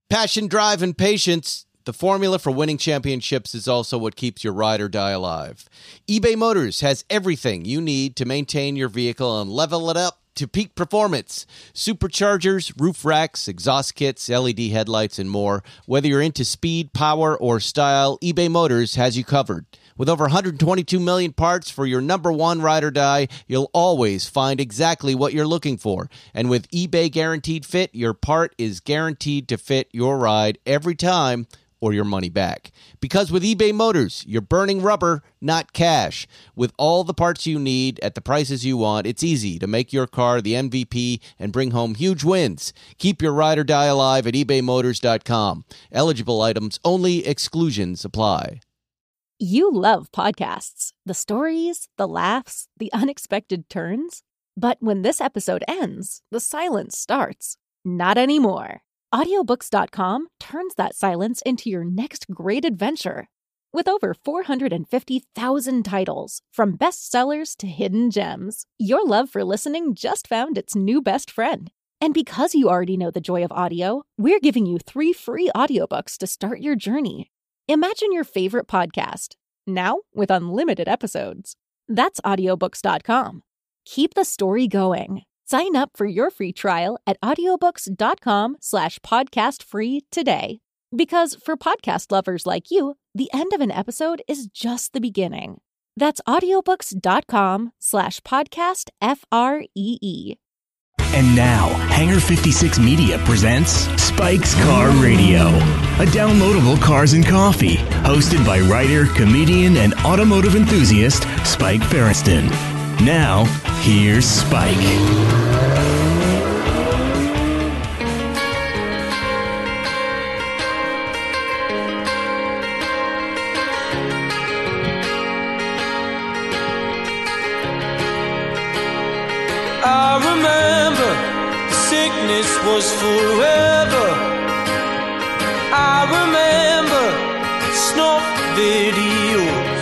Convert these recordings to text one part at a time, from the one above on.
Passion, drive, and patience. The formula for winning championships is also what keeps your ride or die alive. eBay Motors has everything you need to maintain your vehicle and level it up to peak performance. Superchargers, roof racks, exhaust kits, LED headlights, and more. Whether you're into speed, power, or style, eBay Motors has you covered. With over 122 million parts for your number one ride or die, you'll always find exactly what you're looking for. And with eBay Guaranteed Fit, your part is guaranteed to fit your ride every time or your money back. Because with eBay Motors, you're burning rubber, not cash. With all the parts you need at the prices you want, it's easy to make your car the MVP and bring home huge wins. Keep your ride or die alive at ebaymotors.com. Eligible items only. Exclusions apply. You love podcasts, the stories, the laughs, the unexpected turns. But when this episode ends, the silence starts. Not anymore. Audiobooks.com turns that silence into your next great adventure. With over 450,000 titles, from bestsellers to hidden gems, your love for listening just found its new best friend. And because you already know the joy of audio, we're giving you 3 free audiobooks to start your journey. Imagine your favorite podcast, now with unlimited episodes. That's audiobooks.com. Keep the story going. Sign up for your free trial at audiobooks.com/podcastfree today. Because for podcast lovers like you, the end of an episode is just the beginning. That's audiobooks.com/podcastfree. And now, Hangar 56 Media presents Spike's Car Radio, a downloadable cars and coffee, hosted by writer, comedian, and automotive enthusiast Spike Feresten. Now, here's Spike. I remember the sickness was forever. I remember snuff videos,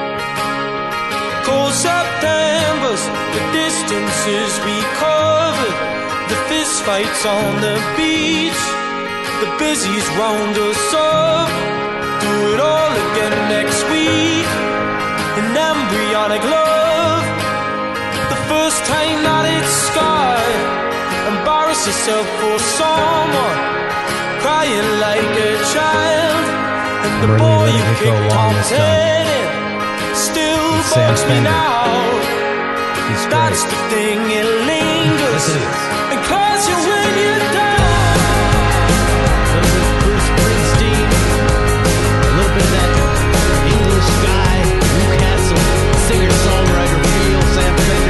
cold Septembers, the distances we covered, the fist fights on the beach, the busies round us up. Do it all again next week. An embryonic love. First time that it's scarred, embarrass yourself for someone, crying like a child, and the boy you kicked Tom's head in still bugs me now. That's the thing, it lingers, and cause you when you die. So this Bruce Springsteen, a little bit of that English guy, Newcastle singer-songwriter feel, Sam Fender.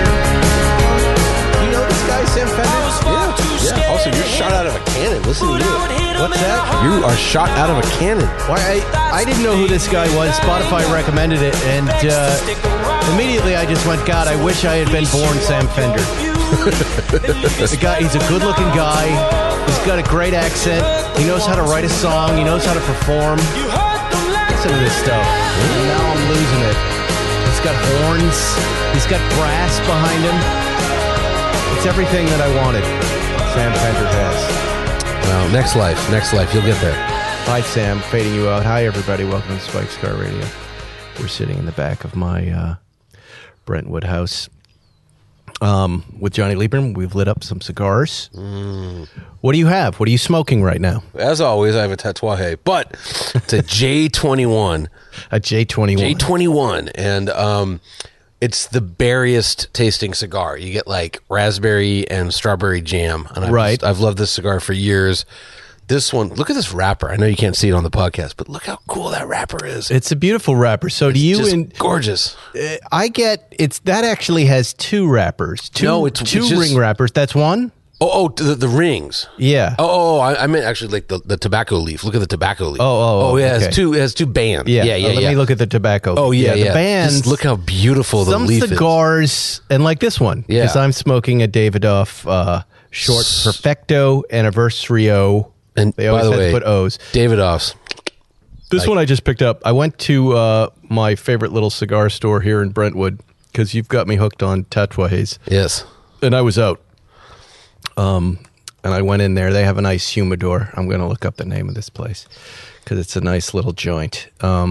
Sam Fender? Yeah. Also, you're shot out of a cannon. Listen to you. What's that? You are shot out of a cannon. Why? I didn't know who this guy was. Spotify recommended it, and immediately I just went, God, I wish I had been born Sam Fender. The guy, he's a good-looking guy. He's got a great accent. He knows how to write a song. He knows how to perform. Listen to this stuff. And now I'm losing it. He's got horns. He's got brass behind him. It's everything that I wanted. Sam Fender has. Well, next life, you'll get there. Hi, Sam. Fading you out. Hi, everybody. Welcome to Spike's Car Radio. We're sitting in the back of my Brentwood house with Johnny Lieberman. We've lit up some cigars. What do you have? What are you smoking right now? As always, I have a Tatuaje, but it's a J21. A J21. J21. And it's the berriest tasting cigar. You get like raspberry and strawberry jam. And I've loved this cigar for years. This one, look at this wrapper. I know you can't see it on the podcast, but look how cool that wrapper is. It's a beautiful wrapper. So do you? Just gorgeous. I get that actually has 2 wrappers. Two just ring wrappers. That's one. The rings. Yeah. I meant actually like the tobacco leaf. Look at the tobacco leaf. Yeah. Okay. It has two bands. Yeah. Let me look at the tobacco. The bands. Just look how beautiful the leaf is. Some cigars, and like this one, because I'm smoking a Davidoff short Perfecto Anniversario. And they always had to put O's. Davidoff's. This one I just picked up. I went to my favorite little cigar store here in Brentwood because you've got me hooked on Tatuajes. Yes. And I was out. and I went in there. They have a nice humidor. I'm going to look up the name of this place because it's a nice little joint.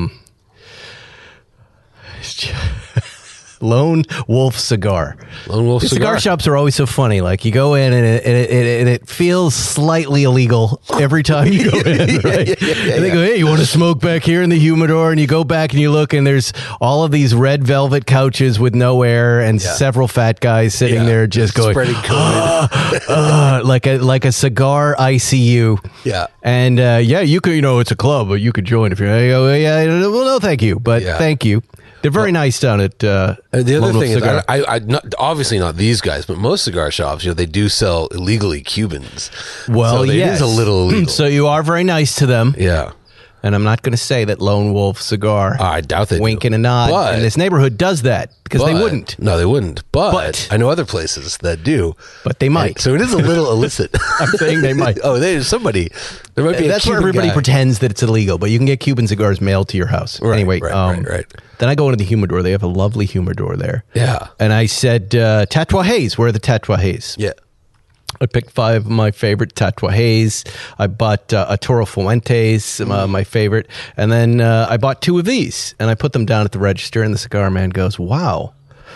Lone Wolf Cigar. Lone Wolf Cigar shops are always so funny. Like you go in and it feels slightly illegal every time you go in. Right? And they go, hey, you want to smoke back here in the humidor? And you go back and you look, and there's all of these red velvet couches with no air, and several fat guys sitting there just going, spreading COVID. like a cigar ICU. Yeah. And you could, it's a club, but you could join if you're. I go, well, no, thank you, but thank you. They're very nice down at the other thing is, I not, obviously not these guys, but most cigar shops, they do sell illegally Cubans. Well, so it is a little illegal. So you are very nice to them. Yeah. And I'm not going to say that Lone Wolf Cigar, I doubt they wink do. and a nod, in this neighborhood does that, because they wouldn't. No, they wouldn't. But I know other places that do. But they might. And so it is a little illicit. I'm saying they might. There's somebody. There might be That's a where Cuban everybody guy. pretends that it's illegal, but you can get Cuban cigars mailed to your house. Right, anyway, right. Then I go into the humidor. They have a lovely humidor there. Yeah. And I said, Tatuajes, where are the Tatuajes? Yeah. I picked 5 of my favorite Tatuajes. I bought a Toro Fuentes, my favorite. And then I bought 2 of these, and I put them down at the register, and the cigar man goes, wow,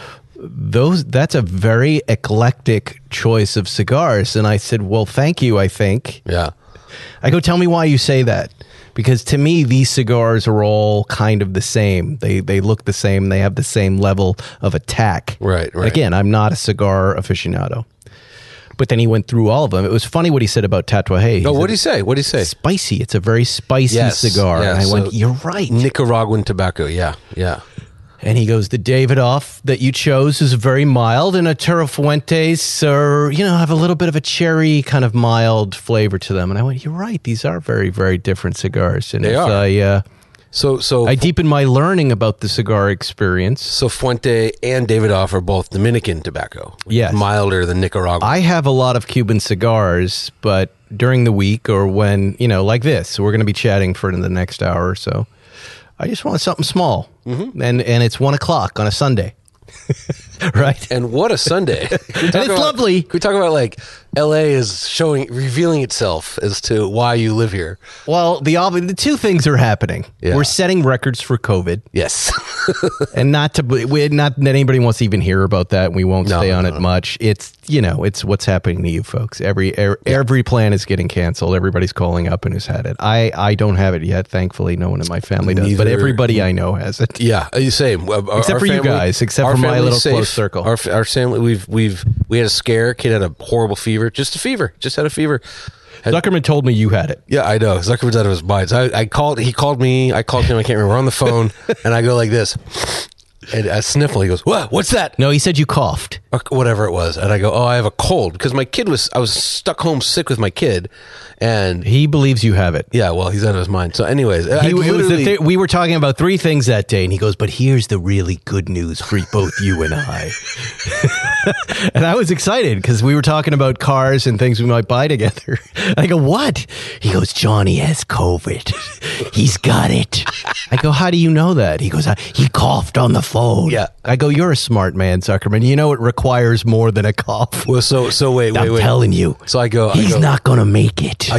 that's a very eclectic choice of cigars. And I said, well, thank you, I think. Yeah. I go, tell me why you say that. Because to me, these cigars are all kind of the same. They look the same. They have the same level of attack. Right. Again, I'm not a cigar aficionado. But then he went through all of them. It was funny what he said about Tatuaje. No, what did he say? What did he say? Spicy. It's a very spicy cigar. Yeah, and I went, you're right. Nicaraguan tobacco. Yeah. And he goes, the Davidoff that you chose is very mild, and a Toro Fuentes are, have a little bit of a cherry kind of mild flavor to them. And I went, you're right. These are very, very different cigars. And they are. So I deepen my learning about the cigar experience. So Fuente and Davidoff are both Dominican tobacco. Yes. Milder than Nicaraguan. I have a lot of Cuban cigars, but during the week or when, like this, we're going to be chatting for the next hour or so. I just want something small. Mm-hmm. And it's 1:00 on a Sunday. Right? And what a Sunday. And it's lovely. Can we talk about LA is revealing itself as to why you live here? Well, the 2 things are happening. Yeah. We're setting records for COVID. Yes. And not that anybody wants to even hear about that, and we won't stay on it much. It's, it's what's happening to you folks. Every plan is getting canceled. Everybody's calling up and who's had it. I don't have it yet, thankfully. No one in my family does, but everybody I know has it. Yeah, same. Except for you guys, except for my little close circle. Our family, we had a scare. Kid had a horrible fever. Just had a fever. Zuckerman told me you had it. Yeah, I know. Zuckerman's out of his mind. So I called. He called me. I called him. I can't remember. We're on the phone, and I go like this, and I sniffle. He goes, "What? What's that?" No, he said you coughed. Or whatever it was, and I go, "Oh, I have a cold," because I was stuck home sick with my kid, and he believes you have it. Yeah, well, he's out of his mind. So, anyways, we were talking about 3 things that day, and he goes, "But here's the really good news for both you and I." And I was excited because we were talking about cars and things we might buy together. I go, "What?" He goes, "Johnny has COVID. He's got it." I go, "How do you know that?" He goes, "He coughed on the phone." Yeah. I go, "You're a smart man, Zuckerman. You know it requires more than a cough." Well, so wait. I'm telling you. So I go, he's not going to make it.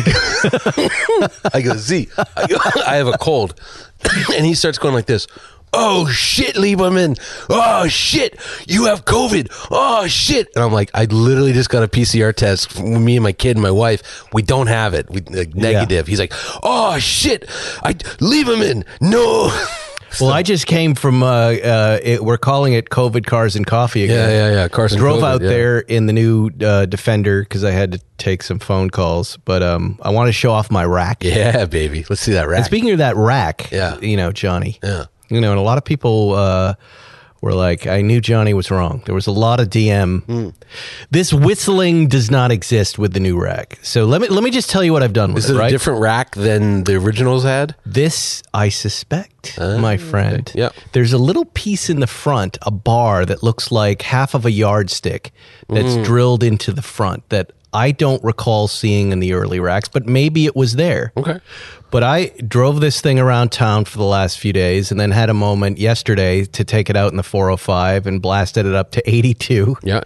I go, Z. I have a cold, and he starts going like this. Oh shit, Lieberman! Oh shit, you have COVID! Oh shit! And I'm like, I literally just got a PCR test. Me and my kid and my wife, we don't have it. We negative. Yeah. He's like, oh shit, Lieberman, no. Well, I just came from, we're calling it COVID Cars and Coffee again. Yeah. Cars and Drove COVID, out there in the new Defender because I had to take some phone calls. But I want to show off my rack. Yeah, baby. Let's see that rack. And speaking of that rack, Johnny. Yeah. And a lot of people were like, I knew Johnny was wrong. There was a lot of DM. This whistling does not exist with the new rack. So let me just tell you what I've done with it. Is it a different rack than the originals had? This, I suspect, my friend. Okay. Yep. There's a little piece in the front, a bar that looks like half of a yardstick that's drilled into the front that I don't recall seeing in the early racks, but maybe it was there. Okay. But I drove this thing around town for the last few days and then had a moment yesterday to take it out in the 405 and blasted it up to 82. Yeah.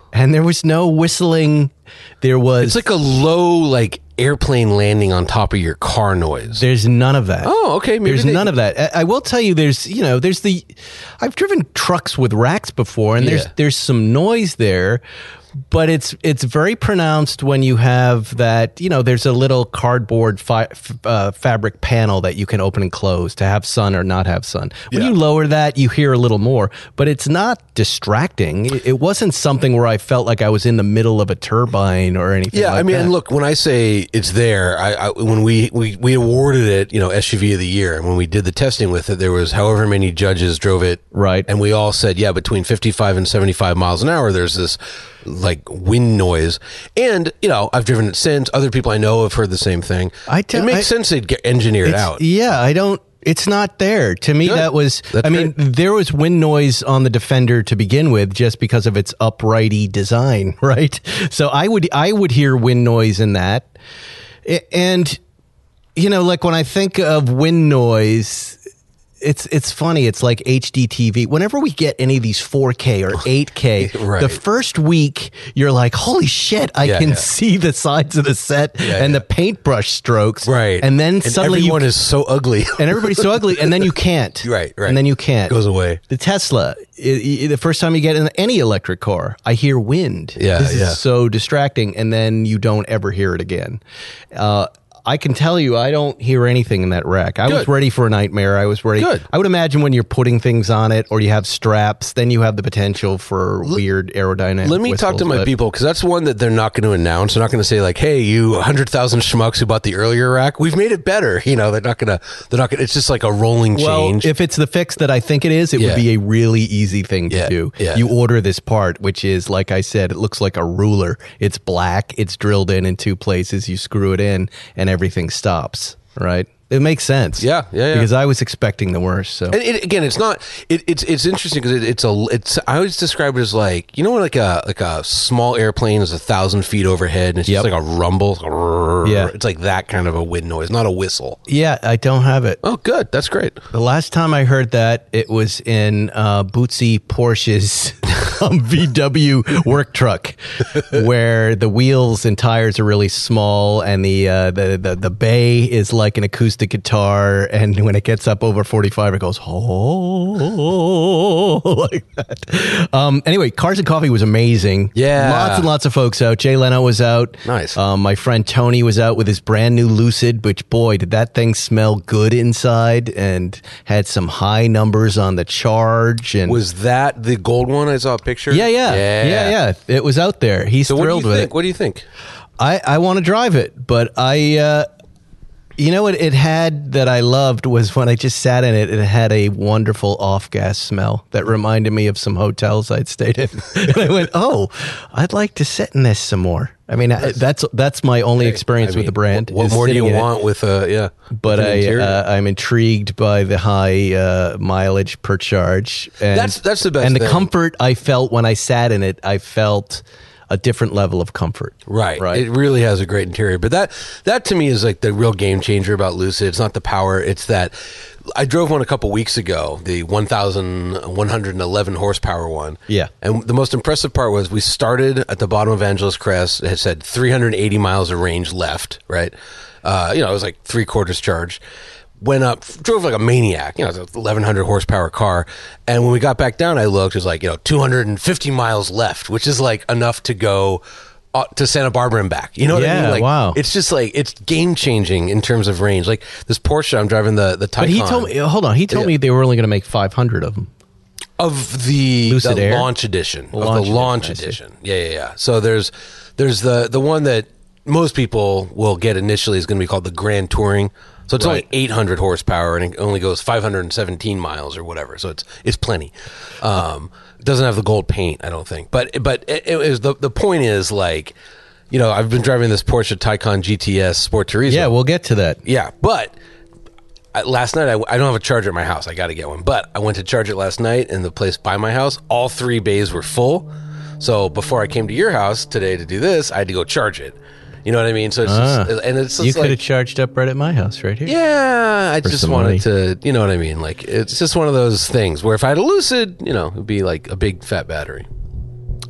And there was no whistling. There was... It's like a low, like, airplane landing on top of your car noise. There's none of that. Oh, okay. There's none of that. I will tell you, there's the... I've driven trucks with racks before, and there's some noise there, but it's very pronounced when you have that, there's a little cardboard fabric panel that you can open and close to have sun or not have sun. When you lower that, you hear a little more, but it's not distracting. It wasn't something where I felt like I was in the middle of a turbine or anything like that. And look, when I say it's there, when we awarded it, SUV of the year, and when we did the testing with it, there was however many judges drove it. Right. And we all said, between 55 and 75 miles an hour, there's this like wind noise. And, I've driven it since. Other people I know have heard the same thing. It makes sense they'd engineer it out. Yeah, it's not there. To me, That's great. There was wind noise on the Defender to begin with just because of its uprighty design, right? So I would hear wind noise in that. And, like when I think of wind noise, it's funny. It's like HD TV. Whenever we get any of these 4K or 8K, right. The first week you're like, holy shit, I can see the sides of the set and the paintbrush strokes. Right. And then suddenly everyone is so ugly. And everybody's so ugly. And then you can't. Right. And then you can't. It goes away. The Tesla, the first time you get in any electric car, I hear wind. This is so distracting. And then you don't ever hear it again. I can tell you, I don't hear anything in that rack. I was ready for a nightmare. I was ready. Good. I would imagine when you're putting things on it or you have straps, then you have the potential for weird aerodynamic Let me talk to my people, because that's one that they're not going to announce. They're not going to say like, hey, you 100,000 schmucks who bought the earlier rack, we've made it better. They're not going to, it's just like a rolling change. If it's the fix that I think it is, it would be a really easy thing to do. Yeah. You order this part, which is, like I said, it looks like a ruler. It's black. It's drilled in 2 places. You screw it in and everything stops. Right, it makes sense. Yeah. Because I was expecting the worst. So again, it's not. It's interesting because it's. I always describe it as like when like a small airplane is 1,000 feet overhead and it's just like a rumble. Yeah, it's like that kind of a wind noise, not a whistle. Yeah, I don't have it. Oh, good. That's great. The last time I heard that, it was in Bootsy Porsche's VW work truck, where the wheels and tires are really small, and the bay is like an acoustic guitar, and when it gets up over 45, it goes like that. Anyway, Cars and Coffee was amazing. Yeah, lots and lots of folks out. Jay Leno was out. Nice. My friend Tony was out with his brand new Lucid, which, boy, did that thing smell good inside, and had some high numbers on the charge. And was that the gold one? I saw a picture. Yeah. It was out there. He's thrilled with it. What do you think? I want to drive it, but what it had that I loved was when I just sat in it, it had a wonderful off-gas smell that reminded me of some hotels I'd stayed in. And I went, I'd like to sit in this some more. I mean, that's my only experience with the brand. What more do you want with But I'm intrigued by the high mileage per charge. And that's the best. And the thing. comfort I felt when I sat in it, I felt a different level of comfort. Right. It really has a great interior. But that to me is like the real game changer about Lucid. It's not the power. It's that I drove one a couple weeks ago, the 1,111 horsepower one. Yeah. And the most impressive part was we started at the bottom of Angeles Crest. It had said 380 miles of range left, right? It was like 3/4 charged. Went up, drove like a maniac, it's a 1,100 horsepower car. And when we got back down, I looked, it was like, 250 miles left, which is like enough to go to Santa Barbara and back. You know what I mean? Like, wow. It's just like, it's game changing in terms of range. Like this Porsche, I'm driving the Taycan. But he told me, he told me they were only going to make 500 of them. Of the Lucid Air? launch edition. The launch edition. Yeah. So there's the one that most people will get initially is going to be called the Grand Touring. So it's only 800 horsepower and it only goes 517 miles or whatever. So it's plenty. It doesn't have the gold paint, I don't think. But it was the point is like, I've been driving this Porsche Taycan GTS Sport Turismo. Yeah, we'll get to that. Yeah, but last night I don't have a charger at my house. I got to get one. But I went to charge it last night in the place by my house. All 3 bays were full. So before I came to your house today to do this, I had to go charge it. You know what I mean? So it's just you could have charged up right at my house right here. Yeah, I just wanted to, you know what I mean? Like, it's just one of those things where if I had a Lucid, it would be like a big fat battery.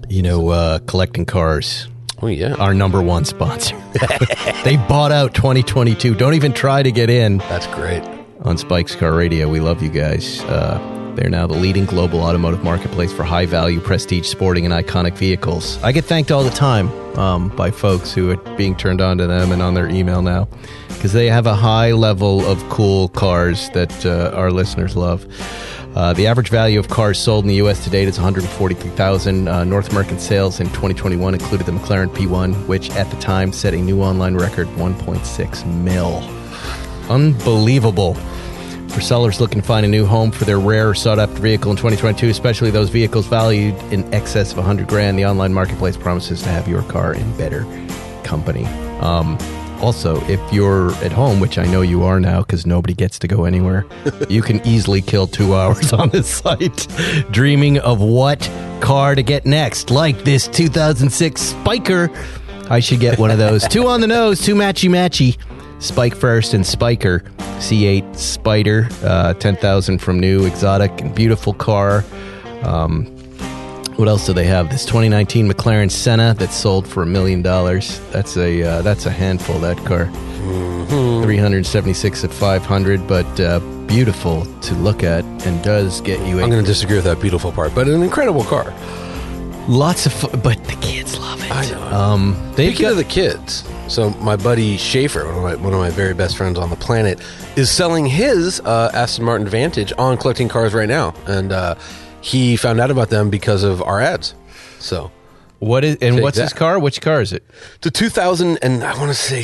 Collecting Cars. Oh, yeah. Our number one sponsor. They bought out 2022. Don't even try to get in. That's great. On Spike's Car Radio. We love you guys. They're now the leading global automotive marketplace for high-value, prestige, sporting, and iconic vehicles. I get thanked all the time by folks who are being turned on to them and on their email now because they have a high level of cool cars that our listeners love. The average value of cars sold in the U.S. to date is $143,000. North American sales in 2021 included the McLaren P1, which at the time set a new online record, $1.6 million. Unbelievable. For sellers looking to find a new home for their rare or sought-after vehicle in 2022, especially those vehicles valued in excess of $100,000, the online marketplace promises to have your car in better company. Also, if you're at home, which I know you are now because nobody gets to go anywhere, you can easily kill 2 hours on this site dreaming of what car to get next, like this 2006 Spiker. I should get one of those. 2 on the nose, 2 matchy-matchy. Spike First and Spiker C8 Spider, 10,000 from new, exotic and beautiful car. What else do they have? This 2019 McLaren Senna that sold for $1 million. That's a handful, that car. Mm-hmm. 376 at 500, but beautiful to look at and does get you. I'm going to disagree with that beautiful part, but an incredible car. Lots of fun, but the kids love it. I know. Speaking of the kids, so my buddy Schaefer, one of my very best friends on the planet, is selling his Aston Martin Vantage on Collecting Cars right now, and he found out about them because of our ads. So, what's his car? Which car is it? It's a 2000 and I want to say,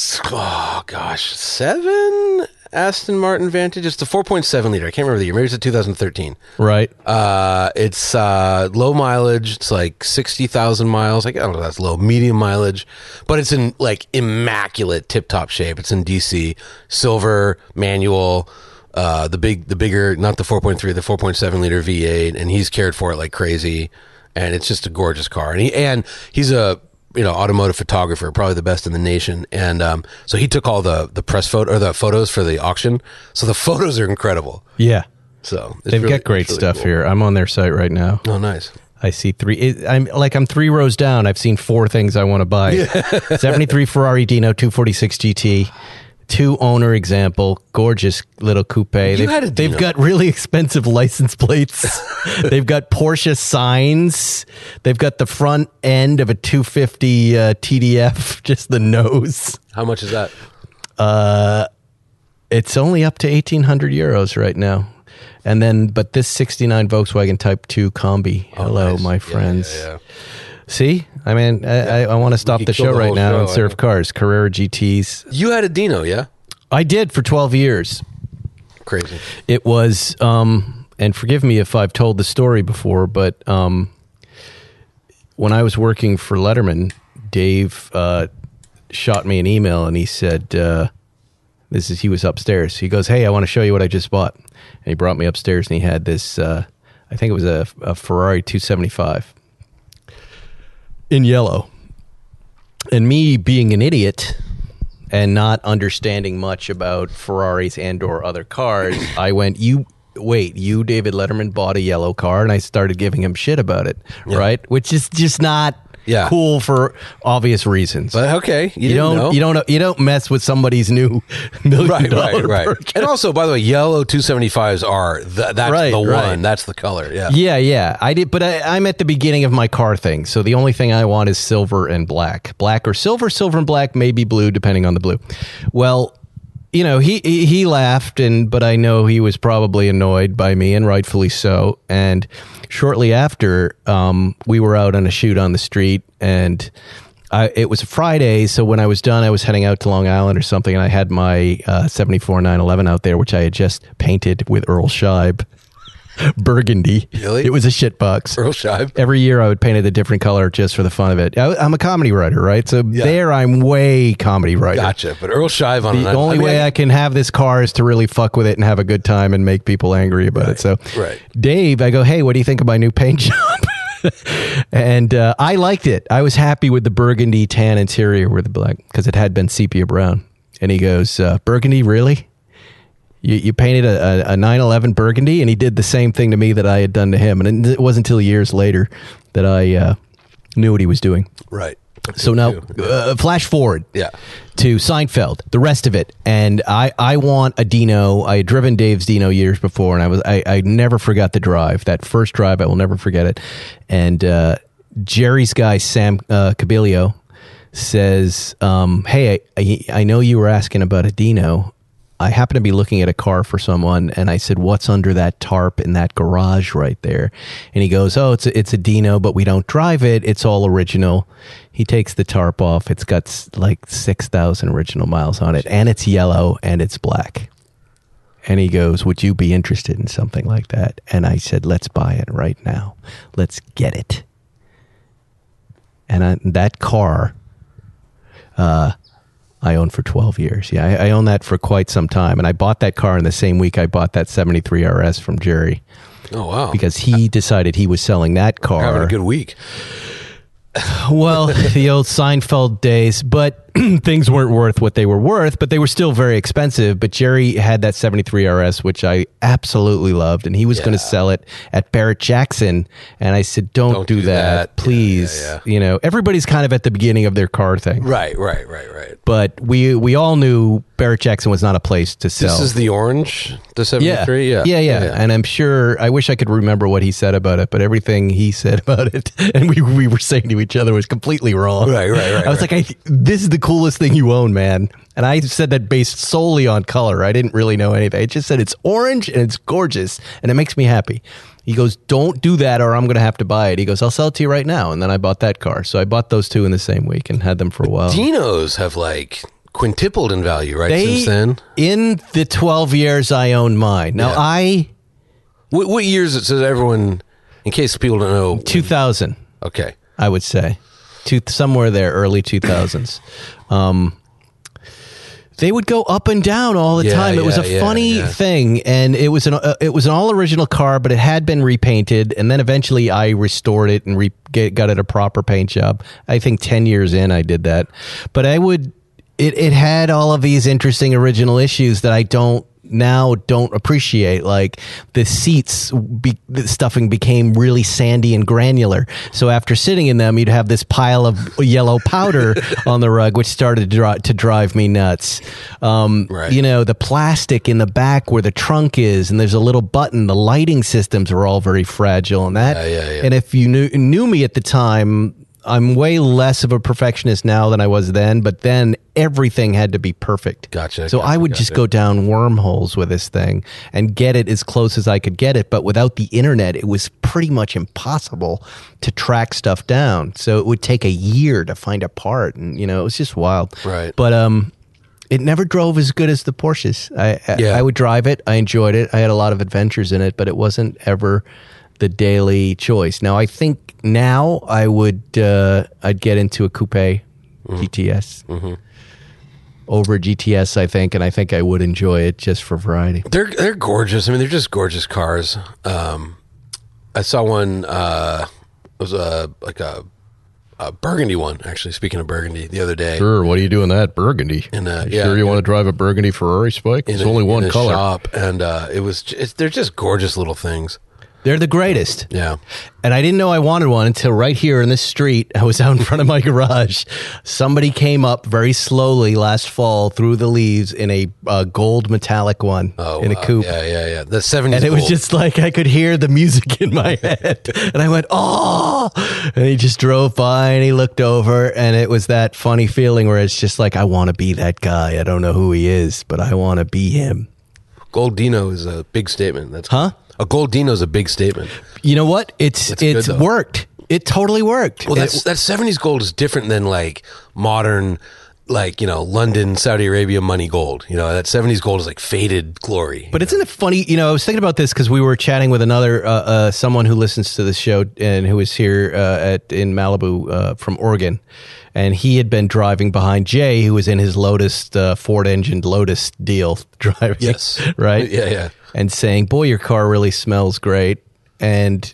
7 Aston Martin Vantage. It's the 4.7 liter. I can't remember the year. Maybe it's a 2013. Right. It's low mileage. It's like 60,000 miles. Like, I don't know if that's low, medium mileage, but it's in like immaculate tip-top shape. It's in DC, silver, manual, the bigger, not the 4.3, the 4.7 liter V8, and he's cared for it like crazy, and it's just a gorgeous car. And he's a automotive photographer, probably the best in the nation. And so he took all the press photo or the photos for the auction. So the photos are incredible. Yeah. So they've got great stuff cool. Here. I'm on their site right now. Oh, nice. I see 3. I'm 3 rows down. I've seen 4 things I want to buy. Yeah. 73 Ferrari Dino 246 GT. 2 owner example, gorgeous little coupe. They've got really expensive license plates. They've got Porsche signs. They've got the front end of a 250 TDF, just the nose. How much is that? It's only up to 1,800 euros right now. And then, but this 69 Volkswagen Type 2 Combi. Hello, nice. My friends. Yeah. See? I mean, I want to stop the show right now and serve cars. Carrera GTs. You had a Dino, yeah? I did for 12 years. Crazy. It was, and forgive me if I've told the story before, but when I was working for Letterman, Dave shot me an email and he said, he was upstairs. He goes, "Hey, I want to show you what I just bought." And he brought me upstairs and he had this, I think it was a Ferrari 275. In yellow. And me being an idiot and not understanding much about Ferraris and or other cars, I went, you, David Letterman, bought a yellow car, and I started giving him shit about it, right? Which is just not cool for obvious reasons. But okay, you don't mess with somebody's new $1 million. Right. And also, by the way, yellow 275s are that's the one. That's the color. Yeah. I did, but I'm at the beginning of my car thing, so the only thing I want is silver and black or silver and black, maybe blue, depending on the blue. Well, he laughed, but I know he was probably annoyed by me, and rightfully so. And shortly after, we were out on a shoot on the street, and it was a Friday, so when I was done, I was heading out to Long Island or something, and I had my 74 911 out there, which I had just painted with Earl Scheib. Burgundy. Really? It was a shitbox. Earl Scheib. Every year I would paint it a different color just for the fun of it. I'm a comedy writer, right? So there I'm way comedy writer. Gotcha. But Earl Scheib on the only way I can have this car is to really fuck with it and have a good time and make people angry about it. So Dave, I go, "Hey, what do you think of my new paint job?" And I liked it. I was happy with the burgundy tan interior with the black because it had been sepia brown. And he goes, "Burgundy, really? You painted a 911 burgundy?" And he did the same thing to me that I had done to him. And it wasn't until years later that I knew what he was doing. Right. So now, flash forward to Seinfeld, the rest of it, and I want a Dino. I had driven Dave's Dino years before, and I never forgot the drive. That first drive, I will never forget it. And Jerry's guy Sam Cabilio says, "Hey, I know you were asking about a Dino. I happen to be looking at a car for someone," and I said, "What's under that tarp in that garage right there?" And he goes, "Oh, it's a Dino, but we don't drive it. It's all original." He takes the tarp off. It's got like 6,000 original miles on it, and it's yellow and it's black. And he goes, "Would you be interested in something like that?" And I said, "Let's buy it right now. Let's get it." And that car, I owned for 12 years. Yeah, I owned that for quite some time. And I bought that car in the same week I bought that 73 RS from Jerry. Oh, wow. Because he decided he was selling that car. Having a good week. Well, the old Seinfeld days, but things weren't worth what they were worth, but they were still very expensive. But Jerry had that 73 RS, which I absolutely loved, and he was going to sell it at Barrett Jackson. And I said, don't do that, please. Yeah. You know, everybody's kind of at the beginning of their car thing. Right. But we all knew Barrett Jackson was not a place to sell. This is the orange, the 73? Yeah. And I'm sure, I wish I could remember what he said about it, but everything he said about it, and we were saying to each other, was completely wrong. Right. I was like, this is the coolest thing you own, man. And I said that based solely on color. I didn't really know anything. I just said it's orange and it's gorgeous and it makes me happy. He goes, don't do that or I'm going to have to buy it. He goes, I'll sell it to you right now. And then I bought that car. So I bought those two in the same week and had them for a while. Dinos have like quintupled in value, right? Since then? In the 12 years I owned mine. Now What years, so that everyone, in case people don't know. 2000. Okay. I would say. Somewhere there, early 2000s. They would go up and down all the time. It was a funny thing, and it was an all original car, but it had been repainted, and then eventually I restored it and got it a proper paint job. I think 10 years in I did that, but it had all of these interesting original issues that I don't appreciate, like the seats, the stuffing became really sandy and granular. So after sitting in them, you'd have this pile of yellow powder on the rug, which started to drive me nuts. Right. You know, the plastic in the back where the trunk is, and there's a little button. The lighting systems are all very fragile, and that. And if you knew me at the time, I'm way less of a perfectionist now than I was then, but then everything had to be perfect. So I would just go down wormholes with this thing and get it as close as I could get it. But without the internet, it was pretty much impossible to track stuff down. So it would take a year to find a part. And, you know, it was just wild. Right. But it never drove as good as the Porsches. I would drive it. I enjoyed it. I had a lot of adventures in it, but it wasn't ever the daily choice. Now, I think now I would I'd get into a coupe GTS over GTS, I think, and I think I would enjoy it just for variety. They're gorgeous. I mean, they're just gorgeous cars. I saw one. It was like a burgundy one, actually. Speaking of burgundy, the other day. Sure. What are you doing that burgundy? Sure, you want to drive a burgundy Ferrari, Spike? It's only one color. Shop, and they're just gorgeous little things. They're the greatest. Yeah. And I didn't know I wanted one until right here in this street. I was out in front of my garage. Somebody came up very slowly last fall through the leaves in a gold metallic one in a coupe. Yeah. The 70s And it was gold. just like I could hear the music in my head. And I went, oh! And he just drove by and he looked over. And it was that funny feeling where it's just like, I want to be that guy. I don't know who he is, but I want to be him. Gold Dino is a big statement. A Gold Dino is a big statement. You know what? It's worked. It totally worked. Well, that 70s gold is different than like modern, like, you know, London, Saudi Arabia money gold. You know, that 70s gold is like faded glory. But isn't it funny? You know, I was thinking about this because we were chatting with another someone who listens to the show and who is here in Malibu from Oregon. And he had been driving behind Jay, who was in his Lotus, Ford-engined Lotus deal driving. Yes. Right? Yeah. And saying, boy, your car really smells great. And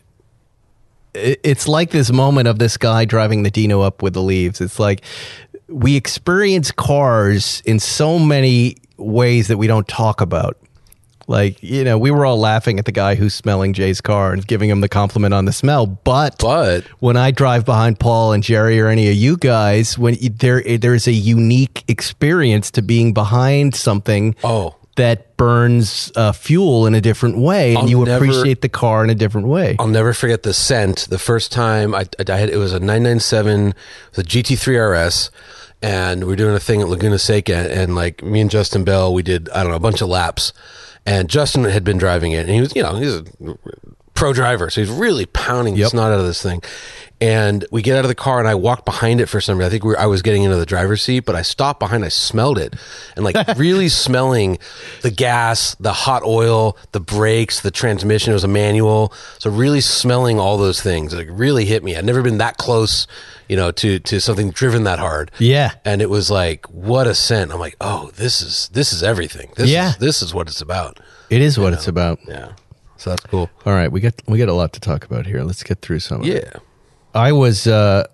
it's like this moment of this guy driving the Dino up with the leaves. It's like we experience cars in so many ways that we don't talk about. Like, you know, we were all laughing at the guy who's smelling Jay's car and giving him the compliment on the smell. But when I drive behind Paul and Jerry or any of you guys, when there's a unique experience to being behind something that burns fuel in a different way, and you appreciate the car in a different way. I'll never forget the scent. The first time I had, it was a 997, the GT3 RS. And we're doing a thing at Laguna Seca, and like me and Justin Bell, we did, I don't know, a bunch of laps. And Justin had been driving it, and he was, you know, he's a pro driver, so he's really pounding the snot out of this thing. And we get out of the car, and I walked behind it for some reason. I think I was getting into the driver's seat, but I stopped behind. I smelled it, and like really smelling the gas, the hot oil, the brakes, the transmission. It was a manual, so really smelling all those things. It really hit me. I'd never been that close, you know, to something driven that hard. Yeah. And it was like, what a scent. I'm like, oh, this is everything. This is what it's about. It is what it's about. Yeah. So that's cool. All right, we got a lot to talk about here. Let's get through some of it. Yeah. I was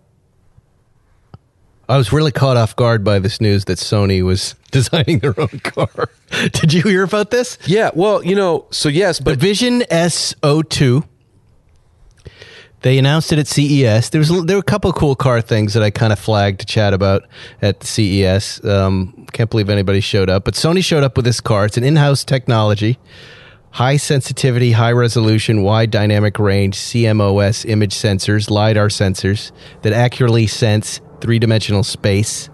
really caught off guard by this news that Sony was designing their own car. Did you hear about this? Yeah, well, you know, so yes, but the Vision S02. They announced it at CES. There were a couple of cool car things that I kind of flagged to chat about at CES. Can't believe anybody showed up, but Sony showed up with this car. It's an in-house technology. High sensitivity, high resolution, wide dynamic range, CMOS image sensors, LiDAR sensors that accurately sense three-dimensional space.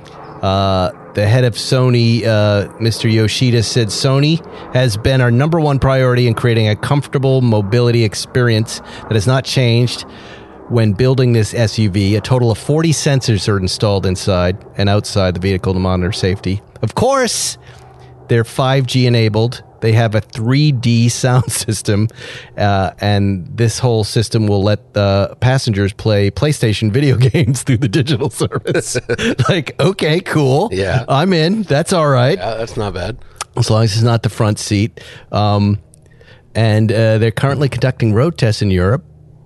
The head of Sony, Mr. Yoshida, said Sony has been our number one priority in creating a comfortable mobility experience that has not changed when building this SUV. A total of 40 sensors are installed inside and outside the vehicle to monitor safety. Of course, they're 5G enabled. They have a 3D sound system, and this whole system will let passengers play PlayStation video games through the digital service. Like, okay, cool. Yeah. I'm in. That's all right. Yeah, that's not bad. As long as it's not the front seat. And they're currently conducting road tests in Europe,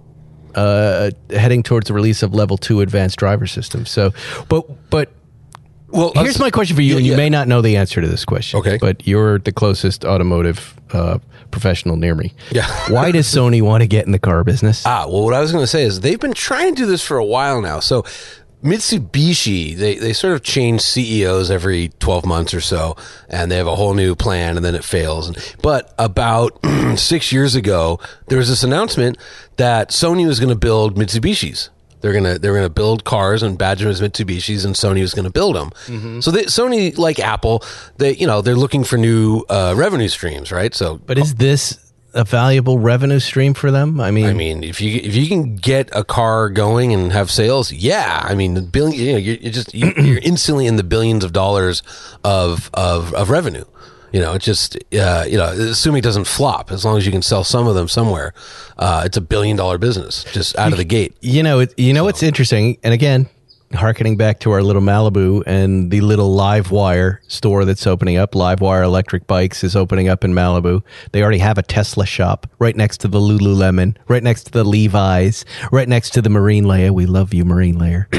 heading towards the release of Level 2 advanced driver systems. So, but well, here's my question for you, and you may not know the answer to this question. Okay. But you're the closest automotive professional near me. Yeah. Why does Sony want to get in the car business? Well, what I was going to say is they've been trying to do this for a while now. So Mitsubishi, they sort of change CEOs every 12 months or so, and they have a whole new plan, and then it fails. But about 6 years ago, there was this announcement that Sony was going to build Mitsubishis. They're gonna build cars and badge them as Mitsubishis, and Sony was gonna build them. Mm-hmm. So Sony, like Apple, they're looking for new revenue streams, right? So, but is this a valuable revenue stream for them? I mean, if you can get a car going and have sales, yeah. I mean, the billion, you're instantly in the billions of dollars of revenue. You know, it's just, assuming it doesn't flop, as long as you can sell some of them somewhere, it's $1 billion business just out of the gate. What's interesting, and again, hearkening back to our little Malibu and the little Livewire store that's opening up. Livewire Electric Bikes is opening up in Malibu. They already have a Tesla shop right next to the Lululemon, right next to the Levi's, right next to the Marine Layer. We love you, Marine Layer.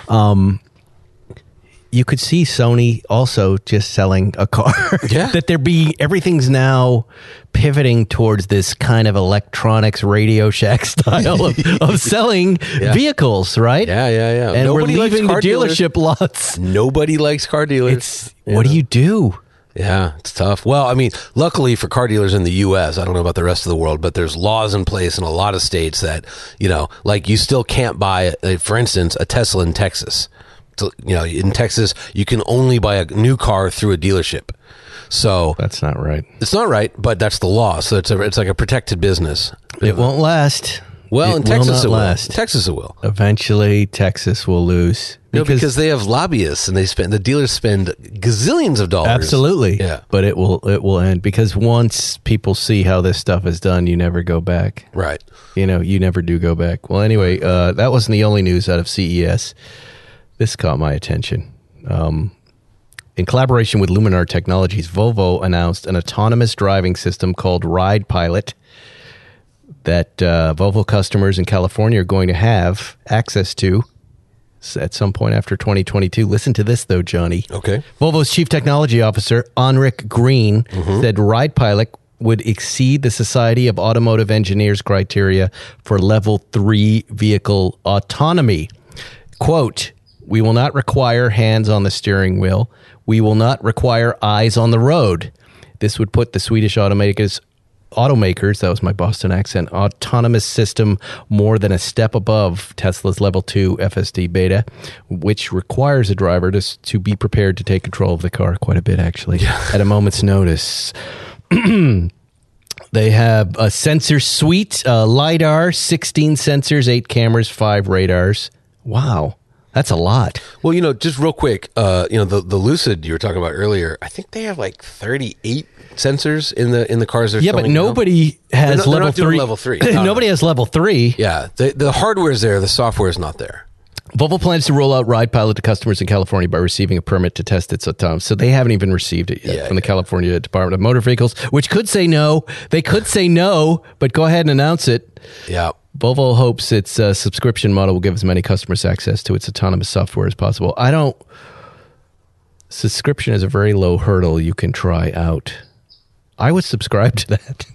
You could see Sony also just selling a car. Yeah. That everything's now pivoting towards this kind of electronics Radio Shack style of selling vehicles, right? Yeah. And nobody we're leaving the dealership dealers. lots. Nobody likes car dealers. What do you do? Yeah, it's tough. Well, I mean, luckily for car dealers in the U.S., I don't know about the rest of the world, but there's laws in place in a lot of states that, like you still can't buy, for instance, a Tesla in Texas. In Texas, you can only buy a new car through a dealership. So that's not right. It's not right, but that's the law. So it's like a protected business. It won't last. Well, in Texas it will. Last. Texas it will. Eventually, Texas will lose because they have lobbyists and the dealers spend gazillions of dollars. Absolutely. Yeah. But it will end because once people see how this stuff is done, you never go back. Right. You never do go back. Well, anyway, that wasn't the only news out of CES. This caught my attention. In collaboration with Luminar Technologies, Volvo announced an autonomous driving system called Ride Pilot that Volvo customers in California are going to have access to at some point after 2022. Listen to this, though, Johnny. Okay. Volvo's Chief Technology Officer, Henrik Green, said Ride Pilot would exceed the Society of Automotive Engineers criteria for level 3 vehicle autonomy. Quote, "We will not require hands on the steering wheel. We will not require eyes on the road." This would put the Swedish automakers, that was my Boston accent, autonomous system more than a step above Tesla's level 2 FSD beta, which requires a driver to be prepared to take control of the car quite a bit, actually, at a moment's notice. They have a sensor suite, LiDAR, 16 sensors, 8 cameras, 5 radars. Wow. That's a lot. Well, just real quick, the Lucid you were talking about earlier, I think they have like 38 sensors in the cars they're selling. Yeah, but nobody has level 3. Level 3. Nobody has level 3. Yeah, the hardware's there, the software's not there. Volvo plans to roll out Ride Pilot to customers in California by receiving a permit to test its autonomous. So they haven't even received it yet from the California Department of Motor Vehicles, which could say no. They could say no, but go ahead and announce it. Yeah. Volvo hopes its subscription model will give as many customers access to its autonomous software as possible. Subscription is a very low hurdle you can try out. I would subscribe to that.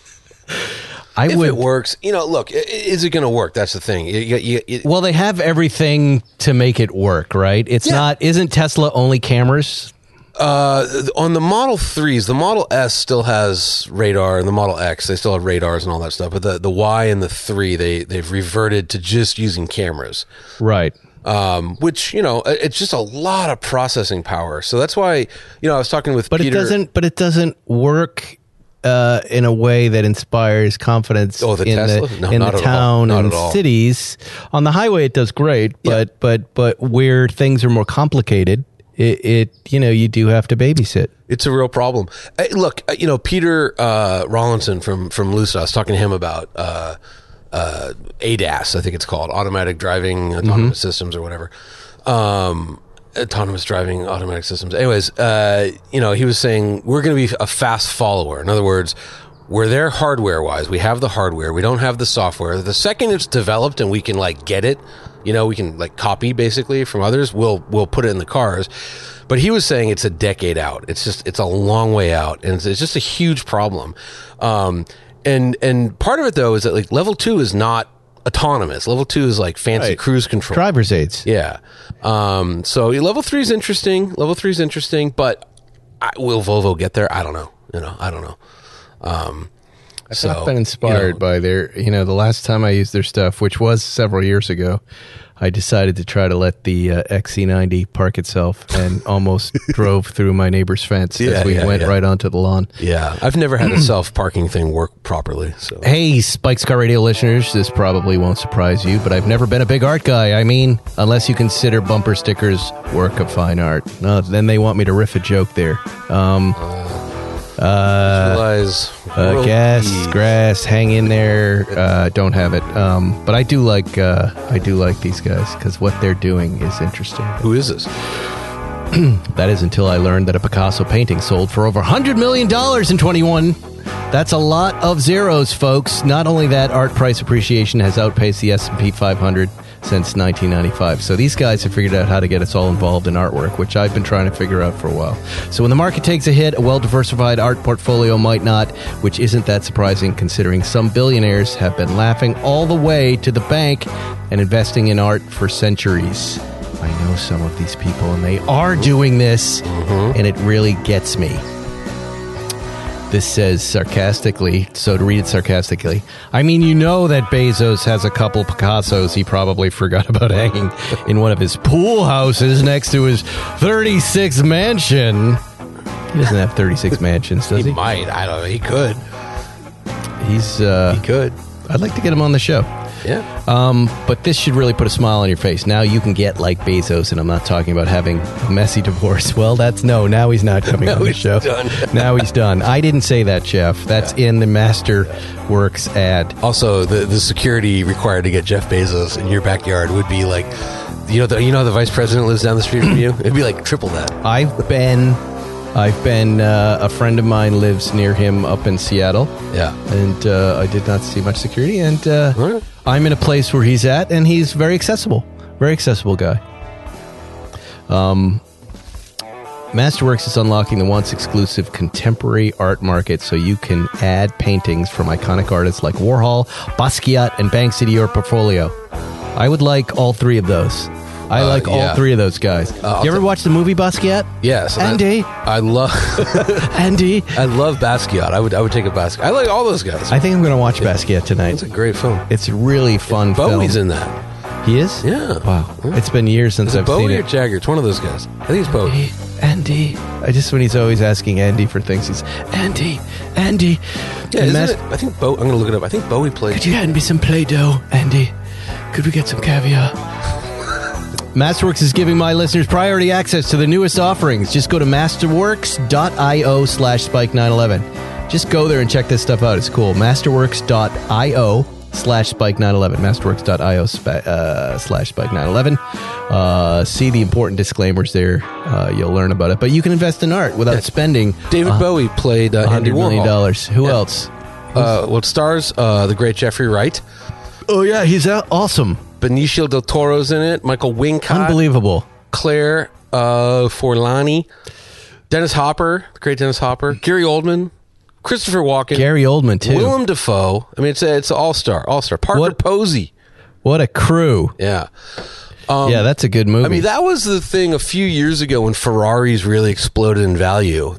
If it works, look, is it going to work? That's the thing. Well, they have everything to make it work, right? Isn't Tesla only cameras? On the Model 3s, the Model S still has radar, and the Model X, they still have radars and all that stuff. But the Y and the 3, they've reverted to just using cameras. Right. Which, it's just a lot of processing power. So that's why, I was talking with Peter. But it doesn't work in a way that inspires confidence in the town and cities. On the highway, it does great, but where things are more complicated, you do have to babysit. It's a real problem. Look, Peter Rawlinson from Lucid, I was talking to him about ADAS, I think it's called, automatic driving autonomous systems or whatever. Autonomous driving automatic systems. Anyways, he was saying we're going to be a fast follower. In other words, we're there hardware-wise. We have the hardware. We don't have the software. The second it's developed and we can get it, we can copy basically from others, we'll put it in the cars. But he was saying it's a decade out. It's a long way out, and it's just a huge problem. And part of it though is that level 2 is not autonomous. Level 2 is fancy cruise control, driver's aids. Yeah. So level 3 is interesting. But will Volvo get there? I don't know. I don't know. I've been inspired by their, the last time I used their stuff, which was several years ago, I decided to try to let the XC90 park itself and almost drove through my neighbor's fence as we went right onto the lawn. Yeah, I've never had a self-parking thing work properly. So. Hey, Spike's Car Radio listeners, this probably won't surprise you, but I've never been a big art guy. I mean, unless you consider bumper stickers work of fine art. No, then they want me to riff a joke there. Grass, hang in there. Don't have it. But I do like these guys because what they're doing is interesting. Who is this? That is until I learned that a Picasso painting sold for over $100 million in 21. That's a lot of zeros, folks. Not only that, art price appreciation has outpaced the S&P 500 since 1995. So these guys have figured out how to get us all involved in artwork, which I've been trying to figure out for a while. So when the market takes a hit, a well-diversified art portfolio might not, which isn't that surprising considering some billionaires have been laughing all the way to the bank and investing in art for centuries. I know some of these people, and they are doing this, and it really gets me. This says sarcastically, so to read it sarcastically, I mean, that Bezos has a couple Picassos he probably forgot about hanging in one of his pool houses next to his 36 mansion. He doesn't have 36 mansions, does he? He might. I don't know. He could. He could. I'd like to get him on the show. Yeah. But this should really put a smile on your face. Now you can get like Bezos, and I'm not talking about having a messy divorce. Well, now he's not coming on the show. Now he's done. I didn't say that, Jeff. That's in the Masterworks ad. Also, the security required to get Jeff Bezos in your backyard would be like, the vice president lives down the street from you? It'd be like triple that. I've been a friend of mine lives near him up in Seattle. Yeah. And I did not see much security. And I'm in a place where he's at, and he's very accessible. Very accessible guy. Masterworks is unlocking the once exclusive contemporary art market so you can add paintings from iconic artists like Warhol, Basquiat, and Banksy to your portfolio. I would like all three of those. I like all three of those guys. You ever watch the movie Basquiat? Yes. Andy. I love Andy. I love Basquiat. I would take a Basquiat. I like all those guys. I think I'm going to watch Basquiat tonight. It's a great film. It's a really fun film. Bowie's in that. He is? Yeah. Wow. It's been years since I've Bowie seen or it. Jagger? It's one of those guys. I think it's Bowie. Andy. When he's always asking Andy for things, he's Andy. Yeah, isn't it? I think I'm going to look it up. I think Bowie played. Could you hand me some Play-Doh, Andy? Could we get some caviar? Masterworks is giving my listeners priority access to the newest offerings. Just go to masterworks.io/Spike911. Just go there and check this stuff out. It's cool. Masterworks.io/Spike911. Masterworks.io/Spike911. See the important disclaimers there. You'll learn about it. But you can invest in art without spending David Bowie played Andy $100 million. Warhol. Who else? It stars the great Jeffrey Wright. Oh, yeah. He's awesome. Benicio del Toro's in it. Michael Wincott. Unbelievable. Claire Forlani. Dennis Hopper. The great Dennis Hopper. Gary Oldman. Christopher Walken. Gary Oldman, too. Willem Dafoe. I mean, it's an all-star. Parker Posey. What a crew. Yeah. Yeah, that's a good movie. I mean, that was the thing a few years ago when Ferraris really exploded in value.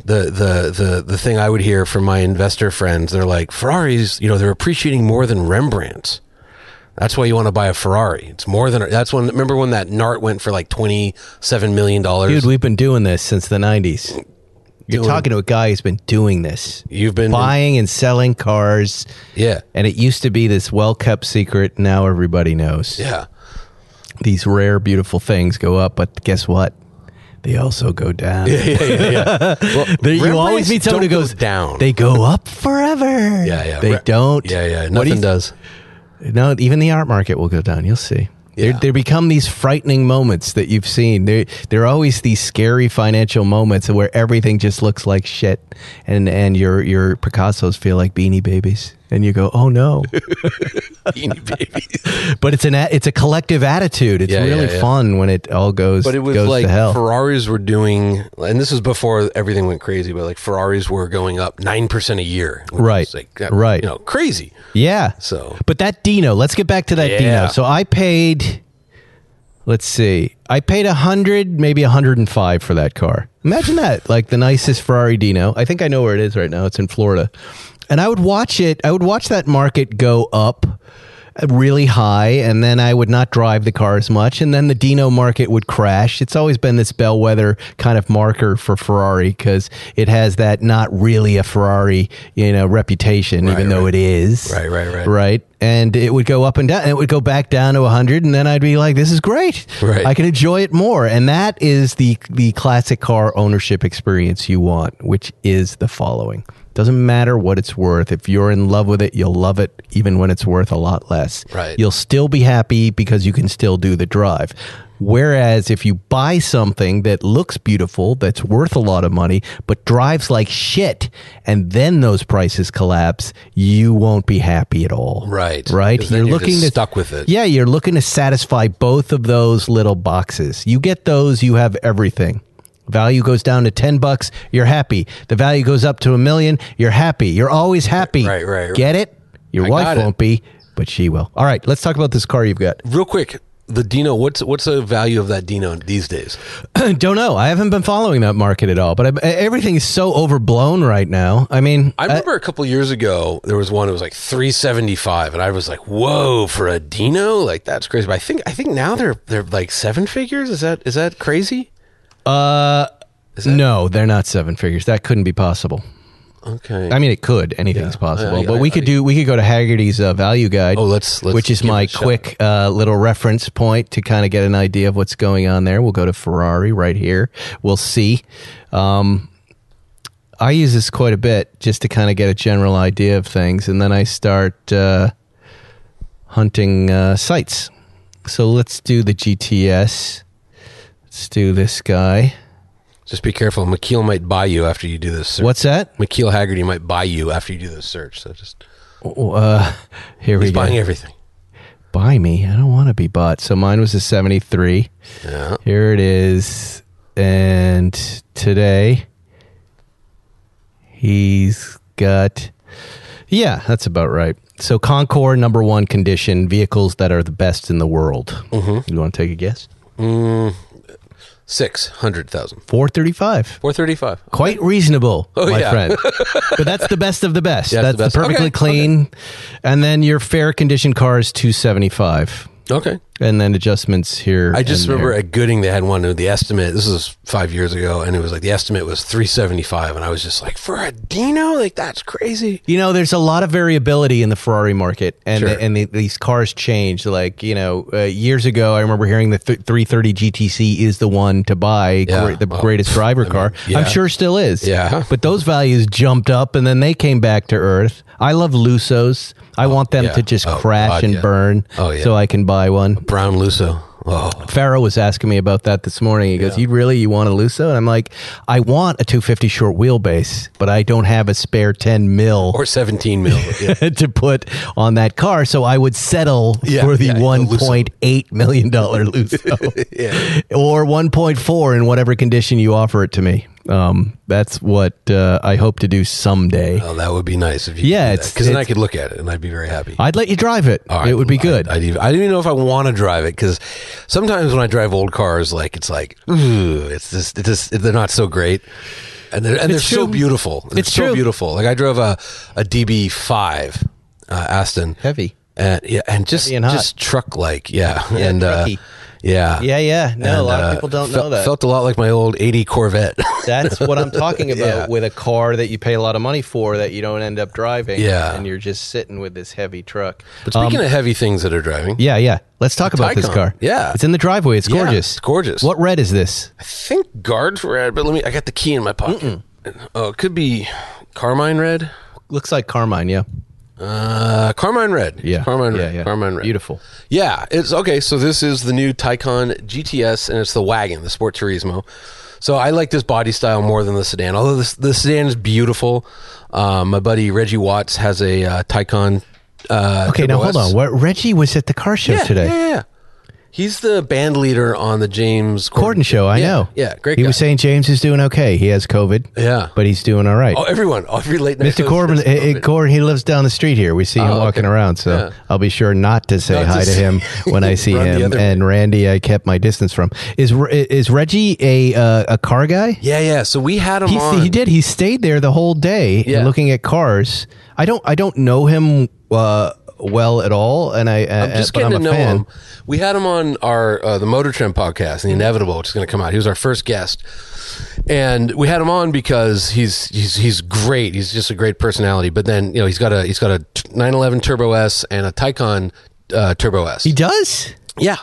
The thing I would hear from my investor friends, they're like, Ferraris, they're appreciating more than Rembrandts. That's why you want to buy a Ferrari. It's more than remember when that Nart went for like $27 million? Dude, we've been doing this since the 90s. You're talking to a guy who's been doing this. You've been buying and selling cars. Yeah. And it used to be this well-kept secret. Now everybody knows. Yeah. These rare, beautiful things go up, but guess what? They also go down. Yeah. Well, you always meet someone who goes down. They go up forever. Yeah. They don't. Yeah. Nothing does. No, even the art market will go down. You'll see. Yeah. They become these frightening moments that you've seen. They're always these scary financial moments where everything just looks like shit, and your Picassos feel like Beanie Babies, and you go, "Oh no!" Beanie Babies. But it's a collective attitude. It's really fun when it all goes. But it was goes like to hell. Ferraris were doing, and this was before everything went crazy. But like Ferraris were going up 9% a year. Right. Right. Crazy. Yeah. So, but that Dino, let's get back to that Dino. So I paid, let's see, $100, maybe $105 for that car. Imagine that, like the nicest Ferrari Dino. I think I know where it is right now. It's in Florida. And I would watch that market go up really high, and then I would not drive the car as much, and then the Dino market would crash. It's always been this bellwether kind of marker for Ferrari because it has that not really a Ferrari, reputation, even though it is. Right. And it would go up and down, and it would go back down to 100, and then I'd be like, this is great. Right. I can enjoy it more. And that is the classic car ownership experience you want, which is the following. Doesn't matter what it's worth. If you're in love with it, you'll love it even when it's worth a lot less. Right. You'll still be happy because you can still do the drive. Whereas if you buy something that looks beautiful, that's worth a lot of money, but drives like shit, and then those prices collapse, you won't be happy at all. Right. You're looking just stuck with it. Yeah, you're looking to satisfy both of those little boxes. You get those, you have everything. Value goes down to $10, you're happy. The value goes up to $1 million, you're happy. You're always happy. Right. Get it? Your wife won't be, but she will. All right, let's talk about this car you've got. Real quick, the Dino, what's the value of that Dino these days? Don't know. I haven't been following that market at all, but everything is so overblown right now. I mean, I remember a couple years ago, there was one, it was like $375, and I was like, whoa, for a Dino? Like, that's crazy. But I think now they're like seven figures? Is that crazy? No, they're not seven figures. That couldn't be possible. Okay. I mean, it could. Anything's possible. Yeah, but we could go to Haggerty's value guide. Oh, let's which is my quick little reference point to kind of get an idea of what's going on there. We'll go to Ferrari right here. We'll see. I use this quite a bit just to kind of get a general idea of things, and then I start hunting sites. So let's do the GTS. Let's do this guy. Just be careful. McKeel might buy you after you do this search. What's that? McKeel Haggerty might buy you after you do this search. So just... here we go. He's buying everything. Buy me? I don't want to be bought. So mine was a 73. Yeah. Here it is. and today he's got, yeah, that's about right. So Concours number 1 condition, vehicles that are the best in the world. You want to take a guess? 600,000. 435. 435. Quite reasonable, my yeah. friend. But that's the best of the best. Yeah, that's the best. perfectly Okay, clean. And then your fair condition car is 275. Okay. And then adjustments here. I just and remember there. at Gooding they had one. The estimate. This was 5 years ago, and it was like the estimate was 375, and I was just like, for a Dino, like that's crazy. You know, there's a lot of variability in the Ferrari market, and Sure. these cars change. Like, you know, years ago, I remember hearing the 330 GTC is the one to buy, Yeah. the greatest driver car. yeah. I'm sure still is. Yeah. But those values jumped up, and then they came back to earth. I love Lusos. I want them yeah. to just Oh, crash God, and yeah. burn Oh, yeah. so I can buy one. Brown Lusso. Oh, Farrow was asking me about that this morning. He goes, you want a Lusso? And I'm like, I want a 250 short wheelbase, but I don't have a spare 10 mil or 17 mil. Yeah. to put on that car. So I would settle for the $1.8 million Lusso Yeah. or 1.4 in whatever condition you offer it to me. That's what I hope to do someday. Oh, that would be nice if you. Yeah, because then I could look at it and I'd be very happy. I'd let you drive it. All right. It would be good. I don't even know if I want to drive it because sometimes when I drive old cars, like it's like, ooh, they're not so great, and they're so beautiful. It's so true. beautiful. Like I drove a DB5 Aston, Heavy. and just Heavy and hot. just truck like, yeah, Yeah, and trucky. yeah. Yeah. No, And, a lot of people don't know that. Felt a lot like my old 80 Corvette. That's what I'm talking about Yeah. with a car that you pay a lot of money for that you don't end up driving. Yeah. And you're just sitting with this heavy truck. But speaking of heavy things that are driving, Yeah. Let's talk about this Taycan. car. Yeah. It's in the driveway. It's Yeah, gorgeous. it's gorgeous. What red is this? I think guards red, but I got the key in my pocket. Oh, it could be Carmine red. Looks like Carmine, yeah. Carmine red. Yeah. Carmine red. Yeah. Carmine red. Beautiful. Yeah, it's okay. So this is the new Taycan GTS, and it's the wagon, the Sport Turismo. So I like this body style more than the sedan. Although the sedan is beautiful. My buddy Reggie Watts has a Taycan. Okay, now hold on. Reggie was at the car show today. Yeah. He's the band leader on the James Corden show, I know. Yeah, great He guy. was saying James is doing okay. He has COVID. Yeah. But he's doing all right. Oh, every late night. Mr. Corbin, he lives down the street here. We see him walking around, so Yeah. I'll be sure not to say Not hi to to say- him when I see Run the him. other way. And Randy, I kept my distance from. Is Reggie a car guy? Yeah. So we had him on. He did. He stayed there the whole day Yeah. looking at cars. I don't know him well at all, and I'm just but getting I'm to a know fan. him. We had him on our the Motor Trend podcast, The Inevitable, which is going to come out. He was our first guest, and we had him on because he's great. He's just a great personality. But then he's got a 911 Turbo S and a Taycan Turbo S. He does. Yeah.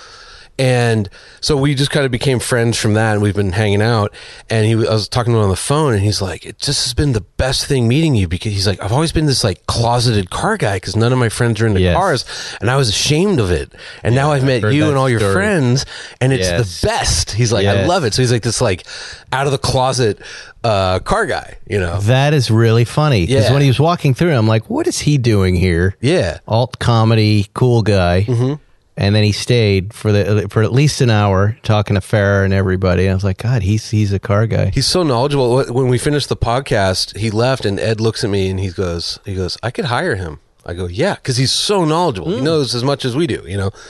And so we just kind of became friends from that, and we've been hanging out. And I was talking to him on the phone, and he's like, "It just has been the best thing meeting you," because he's like, "I've always been this like closeted car guy because none of my friends are into Yes. cars, and I was ashamed of it. And now I've met heard you that and all your story. friends, and it's Yes. the best." He's like, "I Yes. love it." So he's like this like out of the closet car guy, That is really funny because Yeah. when he was walking through, I'm like, "What is he doing here?" Yeah. Alt comedy, cool guy. Mm-hmm. And then he stayed for at least an hour talking to Farrah and everybody. I was like, God, he's a car guy. He's so knowledgeable. When we finished the podcast, he left, and Ed looks at me and he goes, "I could hire him." I go, "Yeah," because he's so knowledgeable. He knows as much as we do.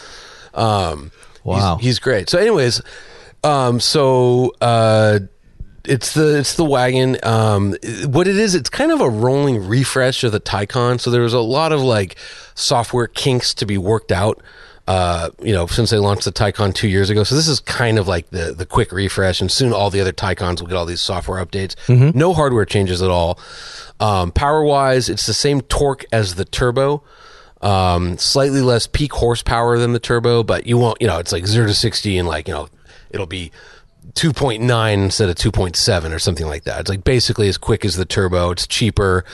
Wow. he's great. So, anyways, it's the wagon. What it is, it's kind of a rolling refresh of the Taycan. So there was a lot of like software kinks to be worked out. Since they launched the Taycan 2 years ago. So this is kind of like the quick refresh, and soon all the other Taycans will get all these software updates. No hardware changes at all. Power wise, it's the same torque as the turbo. Slightly less peak horsepower than the turbo, but you won't, it's like 0 to 60 and it'll be 2.9 instead of 2.7 or something like that. It's like basically as quick as the turbo. It's cheaper.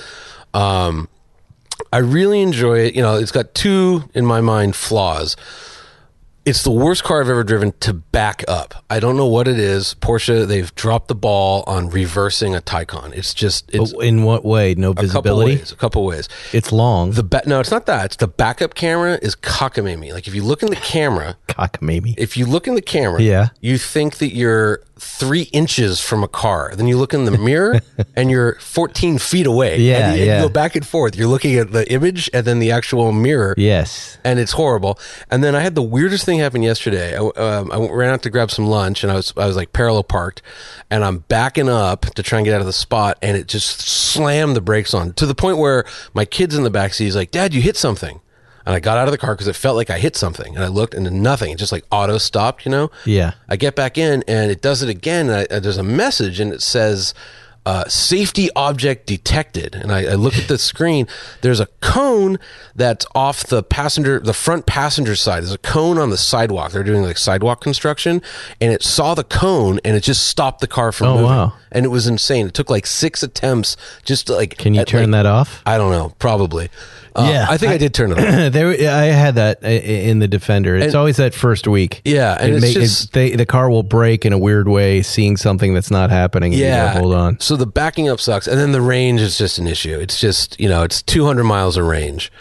I really enjoy it. It's got two, in my mind, flaws. It's the worst car I've ever driven to back up. I don't know what it is. Porsche, they've dropped the ball on reversing a Taycan. It's in what way? No visibility? A couple ways. It's long. No, it's not that. It's the backup camera is cockamamie. Like if you look in the camera, cockamamie. If you look in the camera, you think that you're 3 inches from a car. Then you look in the mirror and you're 14 feet away. Yeah, and you go back and forth. You're looking at the image and then the actual mirror. Yes. And it's horrible. And then I had the weirdest thing happen yesterday. I ran out to grab some lunch and I was like parallel parked and I'm backing up to try and get out of the spot and it just slammed the brakes on to the point where my kid's in the backseat. He's like, Dad, you hit something. And I got out of the car because it felt like I hit something. And I looked and then nothing. It just like auto stopped, you know? Yeah. I get back in and it does it again. And there's a message and it says, safety object detected. And I look at the screen. There's a cone that's off the front passenger side. There's a cone on the sidewalk. They're doing like sidewalk construction. And it saw the cone and it just stopped the car from moving. Wow. And it was insane. It took like 6 attempts just to like... Can you turn that off? I don't know. Probably. Yeah. I think I did turn it off. I had that in the Defender. It's always that first week. Yeah. And the car will break in a weird way, seeing something that's not happening. And you gotta hold on. So the backing up sucks. And then the range is just an issue. It's just, it's 200 miles of range.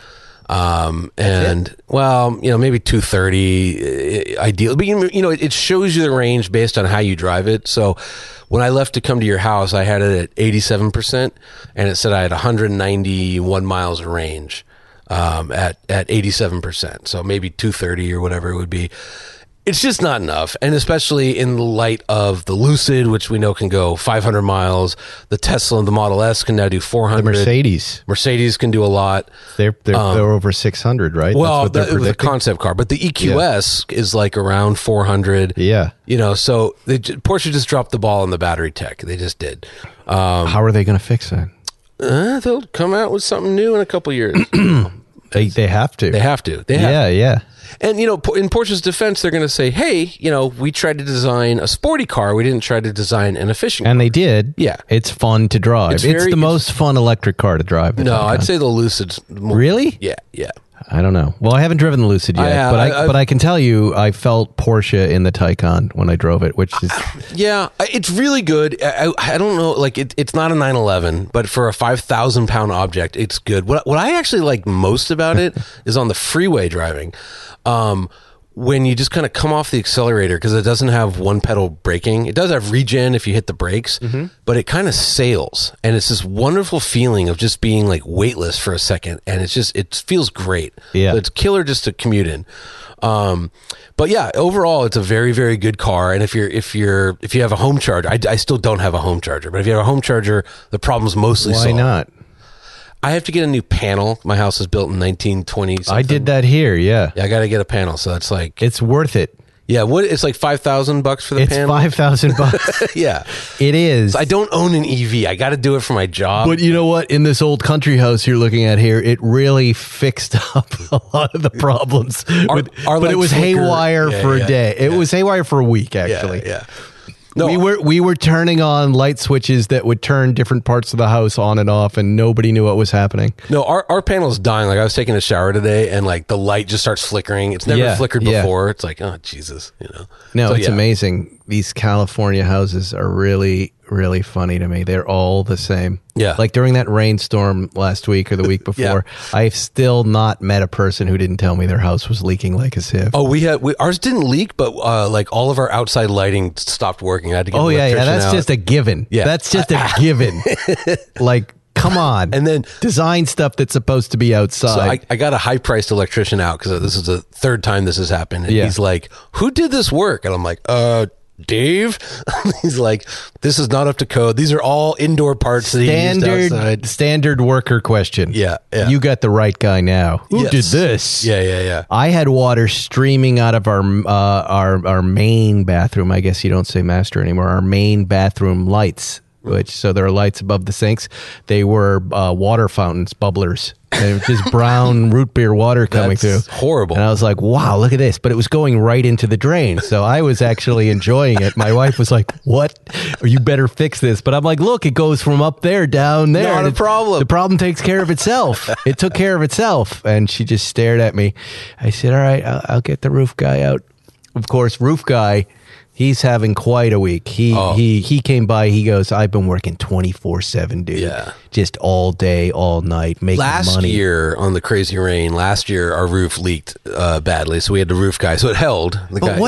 Well, maybe 230 ideal, but it shows you the range based on how you drive it. So when I left to come to your house, I had it at 87% and it said I had 191 miles of range, at 87%. So maybe 230 or whatever it would be. It's just not enough. And especially in the light of the Lucid, which we know can go 500 miles. The Tesla and the Model S can now do 400. The Mercedes can do a lot. They're over 600, right? Well, the concept car. But the EQS is like around 400. Yeah. So Porsche just dropped the ball on the battery tech. They just did. How are they going to fix that? They'll come out with something new in a couple years. They have to. They have to. Yeah. And, in Porsche's defense, they're going to say, hey, we tried to design a sporty car. We didn't try to design an efficient car. And they did. Yeah. It's fun to drive. It's the most fun electric car to drive. No, I'd say the Lucid's more. Really? Yeah. I don't know. Well, I haven't driven the Lucid yet, but I can tell you I felt Porsche in the Taycan when I drove it, which is... Yeah, it's really good. I don't know, like it's not a 911, but for a 5,000-pound object, it's good. What I actually like most about it is on the freeway driving. When you just kind of come off the accelerator, because it doesn't have one pedal braking. It does have regen if you hit the brakes, but it kind of sails. And it's this wonderful feeling of just being like weightless for a second. And it feels great. Yeah. So it's killer just to commute in. But yeah, overall, it's a very, very good car. And if you have a home charger, I still don't have a home charger, but if you have a home charger, the problem's mostly solved. Why not? I have to get a new panel. My house was built in 1920. I did that here. Yeah. I got to get a panel. So it's like, it's worth it. Yeah. It's like $5,000 for the panel. It's $5,000. Yeah, it is. So I don't own an EV. I got to do it for my job. But you know what? In this old country house you're looking at here, it really fixed up a lot of the problems. But it was haywire for a day. It was haywire for a week, actually. Yeah. No, we were turning on light switches that would turn different parts of the house on and off, and nobody knew what was happening. No, our panel's dying. Like I was taking a shower today, and like the light just starts flickering. It's never flickered before. It's like, oh Jesus, No, it's amazing. These California houses are really, really funny to me. They're all the same. Yeah. Like during that rainstorm last week or the week before, I've still not met a person who didn't tell me their house was leaking like a sieve. Oh, ours didn't leak, but like all of our outside lighting stopped working. I had to get that's out. just a given. Yeah. That's just a given. Like, come on. And then design stuff that's supposed to be outside. So I got a high-priced electrician out because this is the third time this has happened. And he's like, who did this work? And I'm like, Dave. He's like, this is not up to code. These are all indoor parts that he used outside. Standard worker question. Yeah. You got the right guy now. Who did this? Yeah. I had water streaming out of our main bathroom. I guess you don't say master anymore. Our main bathroom lights. So there are lights above the sinks. They were water fountains, bubblers. And just brown root beer water coming through. Horrible. And I was like, wow, look at this. But it was going right into the drain. So I was actually enjoying it. My wife was like, what? You better fix this. But I'm like, look, it goes from up there down there. Not a problem. The problem takes care of itself. It took care of itself. And she just stared at me. I said, all right, I'll get the roof guy out. of course, roof guy, he's having quite a week. He came by. He goes, I've been working 24/7, dude. Yeah. Just all day, all night, making money. Last year on the crazy rain, our roof leaked badly, so we had the roof guy. So it held.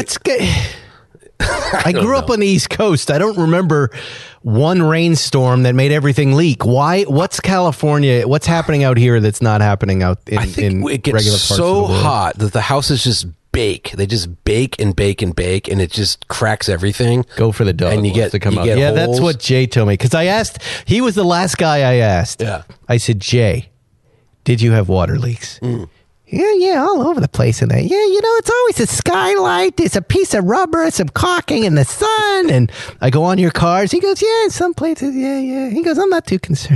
I grew up on the East Coast. I don't remember one rainstorm that made everything leak. Why? What's California? What's happening out here that's not happening out in, I think it gets regular parts so of the world? hot that the houses just bake. They just bake and bake and bake, and it just cracks everything. Go for the dog. And you get to come out. get Yeah, holes. that's what Jay told me. Because I asked, he was the last guy I asked. Yeah. I said, Jay, did you have water leaks? Yeah, all over the place. And it's always a skylight. There's a piece of rubber, some caulking in the sun. And I go on your cars. He goes, yeah, in some places, yeah. He goes, I'm not too concerned.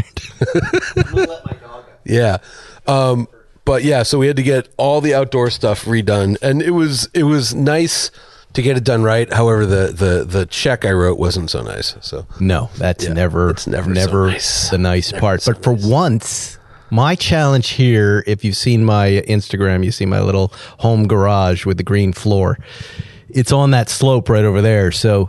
Yeah. But yeah, so we had to get all the outdoor stuff redone, and it was nice to get it done right. However, the check I wrote wasn't so nice. So No, that's never so nice. the nice part. so But for nice. once, my challenge here, if you've seen my Instagram, you see my little home garage with the green floor. It's on that slope right over there. So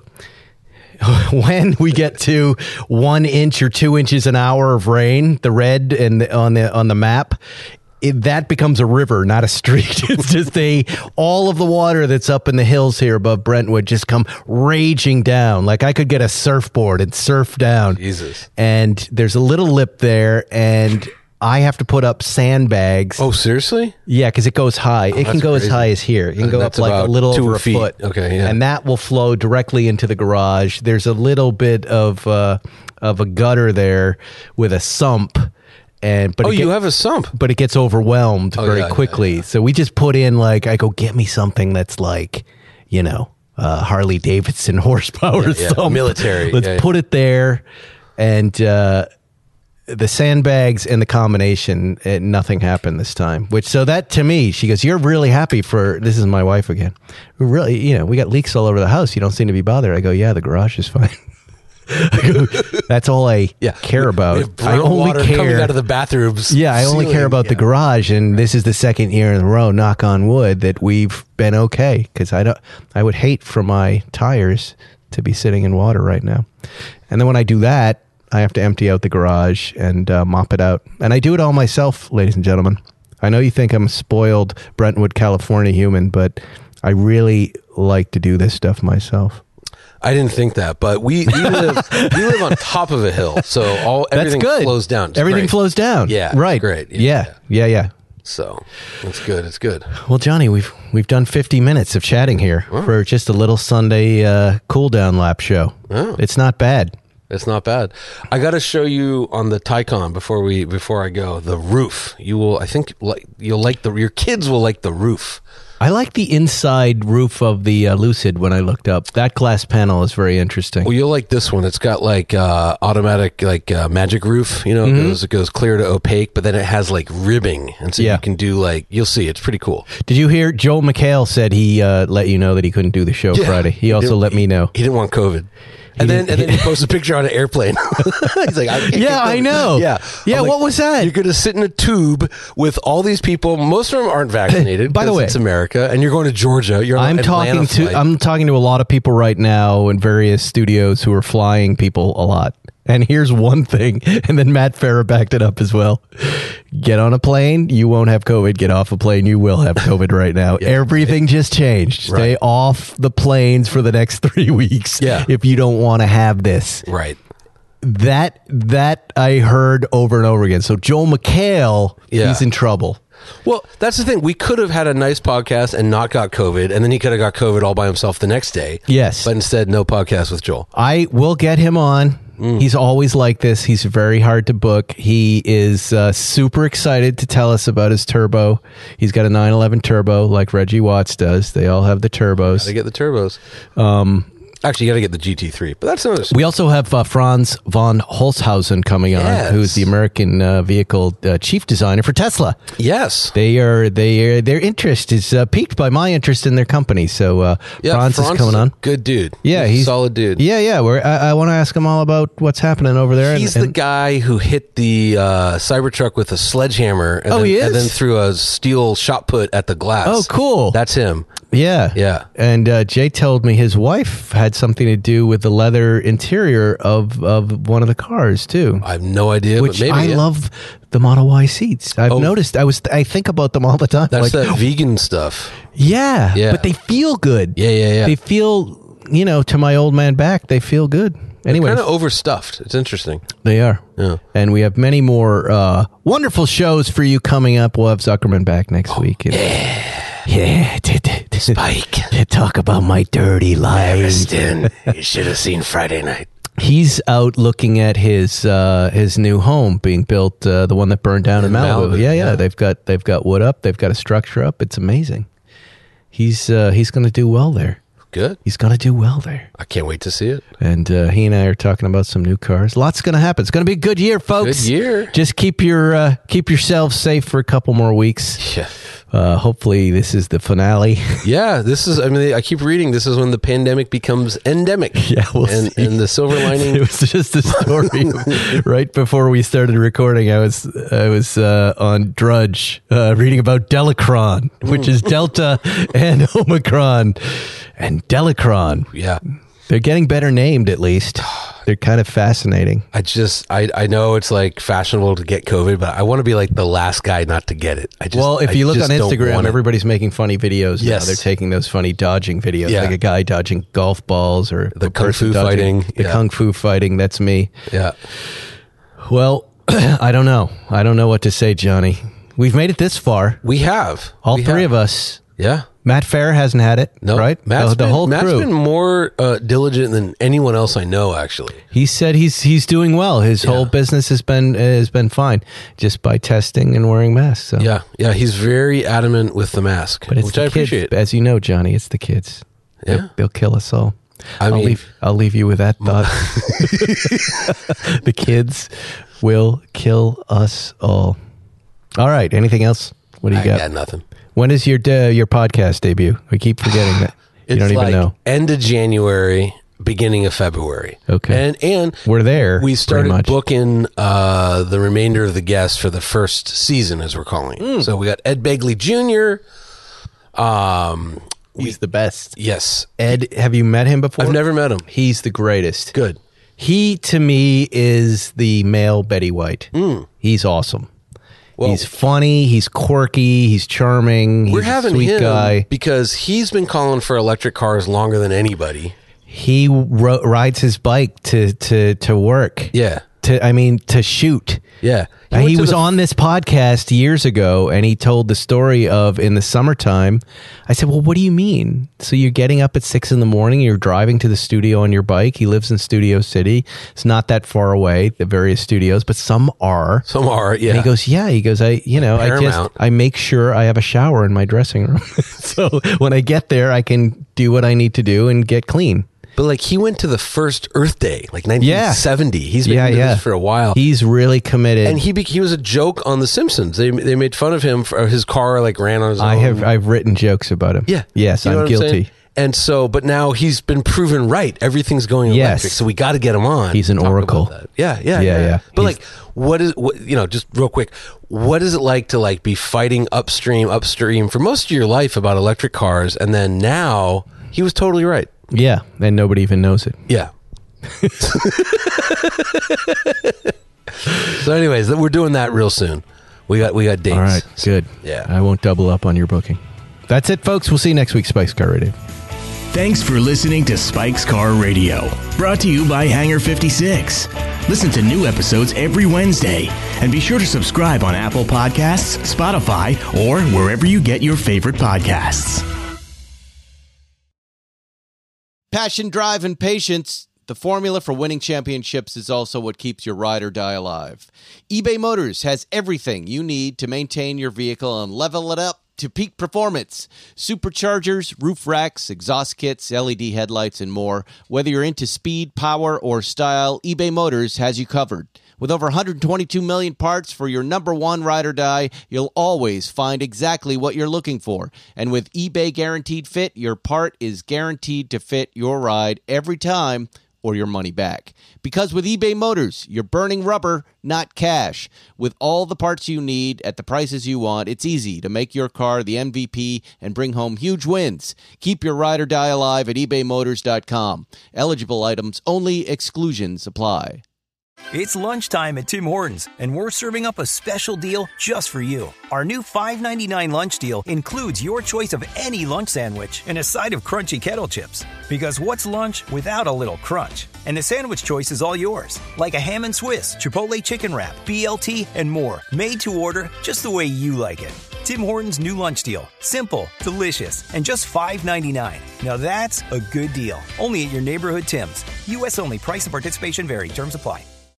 when we get to 1 inch or 2 inches an hour of rain, the red and on the map, that becomes a river, not a street. It's just all of the water that's up in the hills here above Brentwood just come raging down. Like I could get a surfboard and surf down. Jesus. And there's a little lip there, and I have to put up sandbags. Oh, seriously? Yeah, because it goes high. It can that's go as crazy. high as here. It can And go that's up like a about little 2 over a feet. foot. Okay, yeah. And that will flow directly into the garage. There's a little bit of a gutter there with a sump. But You have a sump. but it gets overwhelmed very yeah, quickly. yeah. So we just put in I go, get me something that's like, Harley Davidson horsepower Yeah, sump. military. Let's put it there. And the sandbags and the combination, nothing happened this time. So that to me, she goes, you're really happy this is my wife again. We're really, we got leaks all over the house. You don't seem to be bothered. I go, yeah, the garage is fine. That's all I care about. We have I only water care coming out of the bathrooms. Yeah, I only care about the garage, and this is the second year in a row, knock on wood, that we've been okay. Because I would hate for my tires to be sitting in water right now. And then when I do that, I have to empty out the garage and mop it out, and I do it all myself, ladies and gentlemen. I know you think I'm a spoiled Brentwood, California human, but I really like to do this stuff myself. I didn't think that, but we live on top of a hill, so everything That's good. flows down. It's Everything great. flows down. Yeah, right. Great. Yeah. So it's good. It's good. Well, Johnny, we've done 50 minutes of chatting here for just a little Sunday cool down lap show. Oh. It's not bad. It's not bad. I got to show you on the Taycan before I go the roof. Your kids will like the roof. I like the inside roof of the Lucid when I looked up. That glass panel is very interesting. Well, you'll like this one. It's got automatic magic roof. It goes clear to opaque, but then it has ribbing, and so you can do you'll see. It's pretty cool. Did you hear Joel McHale said he let you know that he couldn't do the show Friday? He also let me know. He didn't want COVID. And then he posts a picture on an airplane. He's like, I know. Yeah. Yeah, I'm what was that? You're going to sit in a tube with all these people. Most of them aren't vaccinated. By the way, it's America, and you're going to Georgia. You're on I'm an Atlanta flight. talking to a lot of people right now in various studios who are flying people a lot. And here's one thing, and then Matt Farah backed it up as well. Get on a plane, you won't have COVID. Get off a plane, you will have COVID right now. Everything just changed. Stay off the planes for the next 3 weeks if you don't want to have this. Right. That I heard over and over again. So Joel McHale, he's in trouble. Well, that's the thing. We could have had a nice podcast and not got COVID, and then he could have got COVID all by himself the next day. Yes. But instead, no podcast with Joel. I will get him on. He's always like this. He's very hard to book. He is super excited to tell us about his turbo. He's got a 911 turbo like Reggie Watts does. They all have the turbos. Gotta get the turbos. Actually, you got to get the GT3, but that's another story. We also have Franz von Holzhausen coming on, who's the American vehicle chief designer for Tesla. Yes, their interest is piqued by my interest in their company. So Franz is coming on. Good dude. Yeah, he's a solid dude. Yeah. I want to ask him all about what's happening over there. He's the guy who hit the Cybertruck with a sledgehammer. And he is? And then threw a steel shot put at the glass. Oh, cool. That's him. Yeah. Yeah. And Jay told me his wife had something to do with the leather interior of one of the cars, too. I have no idea, Which but maybe. I love the Model Y seats. I've noticed. I think about them all the time. That's that vegan stuff. Yeah. Yeah. But they feel good. Yeah. They feel, to my old man back, they feel good. Anyway, Kind of overstuffed. It's interesting. they are. Yeah. And we have many more wonderful shows for you coming up. We'll have Zuckerman back next week. Yeah. Spike. To talk about my dirty life. Ariston, you should have seen Friday night. He's out looking at his new home being built, the one that burned down in Malibu. Yeah. They've got wood up. They've got a structure up. It's amazing. He's going to do well there. Good. He's going to do well there. I can't wait to see it. And he and I are talking about some new cars. Lots going to happen. It's going to be a good year, folks. Good year. Just keep yourselves safe for a couple more weeks. Yeah. Hopefully this is the finale. Yeah, I keep reading, this is when the pandemic becomes endemic. Yeah, we'll see. And the silver lining. It was just a story. Right before we started recording, I was on Drudge reading about Delacron, which is Delta and Omicron. And Delacron. Yeah. They're getting better named, at least. They're kind of fascinating. I know it's like fashionable to get COVID, but I want to be like the last guy not to get it. If you look on Instagram, everybody's making funny videos now. Yes. They're taking those funny dodging videos, Yeah. like a guy dodging golf balls or The a kung person fu dodging- fighting. The Yeah. kung fu fighting, that's me. Yeah. Well, I don't know. I don't know what to say, Johnny. We've made it this far. We have. All three of us. Yeah. Matt Fair hasn't had it, No. right? Matt's The whole Matt's crew. been more diligent than anyone else I know, actually. He said he's doing well. His whole business has been fine just by testing and wearing masks. So. Yeah. He's very adamant with the mask, But it's which the I kids, appreciate. as you know, Johnny. It's the kids. Yeah. They'll kill us all. I'll I'll leave you with that thought. The kids will kill us all. All right. Anything else? What do you I got? got nothing. When is your podcast debut? We keep forgetting that. You don't even know. End of January, beginning of February. Okay. And We're there. we pretty started much. booking the remainder of the guests for the first season, as we're calling it. So we got Ed Begley Jr. He's the best. Yes. Ed, have you met him before? I've never met him. He's the greatest. Good. He, to me, is the male Betty White. He's awesome. Well, He's funny. He's quirky. He's charming. we're He's a having sweet him guy. because he's been calling for electric cars longer than anybody. He rides his bike to work. Yeah. To shoot. Yeah. He was on this podcast years ago, and he told the story of in the summertime. I said, well, what do you mean? So you're getting up at 6 a.m, you're driving to the studio on your bike. He lives in Studio City. It's not that far away, the various studios, but some are. Some are, yeah. And he goes, yeah. He goes, Paramount. I make sure I have a shower in my dressing room. So when I get there, I can do what I need to do and get clean. But like he went to the first Earth Day, like 1970. He's been doing this for a while. He's really committed. And he was a joke on The Simpsons. They made fun of him for his car like ran on his own. I've written jokes about him. Yeah. Yes, You know I'm what guilty. saying? And so, but now he's been proven right. Everything's going Yes. electric. So we got to get him on. He's an Talk oracle. about that. Yeah. But like, what just real quick, what is it like to like be fighting upstream for most of your life about electric cars, and then now he was totally right. Yeah, and nobody even knows it. Yeah. So anyways, we're doing that real soon. We got dates. All right, good. Yeah. I won't double up on your booking. That's it, folks. We'll see you next week, Spike's Car Radio. Thanks for listening to Spike's Car Radio, brought to you by Hangar 56. Listen to new episodes every Wednesday, and be sure to subscribe on Apple Podcasts, Spotify, or wherever you get your favorite podcasts. Passion, drive, and patience. The formula for winning championships is also what keeps your ride or die alive. eBay Motors has everything you need to maintain your vehicle and level it up to peak performance. Superchargers, roof racks, exhaust kits, LED headlights, and more. Whether you're into speed, power, or style, eBay Motors has you covered. With over 122 million parts for your number one ride or die, you'll always find exactly what you're looking for. And with eBay Guaranteed Fit, your part is guaranteed to fit your ride every time, or your money back. Because with eBay Motors, you're burning rubber, not cash. With all the parts you need at the prices you want, it's easy to make your car the MVP and bring home huge wins. Keep your ride or die alive at ebaymotors.com. Eligible items only, exclusions apply. It's lunchtime at Tim Hortons, and we're serving up a special deal just for you. Our new $5.99 lunch deal includes your choice of any lunch sandwich and a side of crunchy kettle chips. Because what's lunch without a little crunch? And the sandwich choice is all yours, like a ham and Swiss, Chipotle chicken wrap, BLT, and more, made to order just the way you like it. Tim Hortons' new lunch deal. Simple, delicious, and just $5.99. Now that's a good deal. Only at your neighborhood Tim's. U.S. only. Price and participation vary. Terms apply.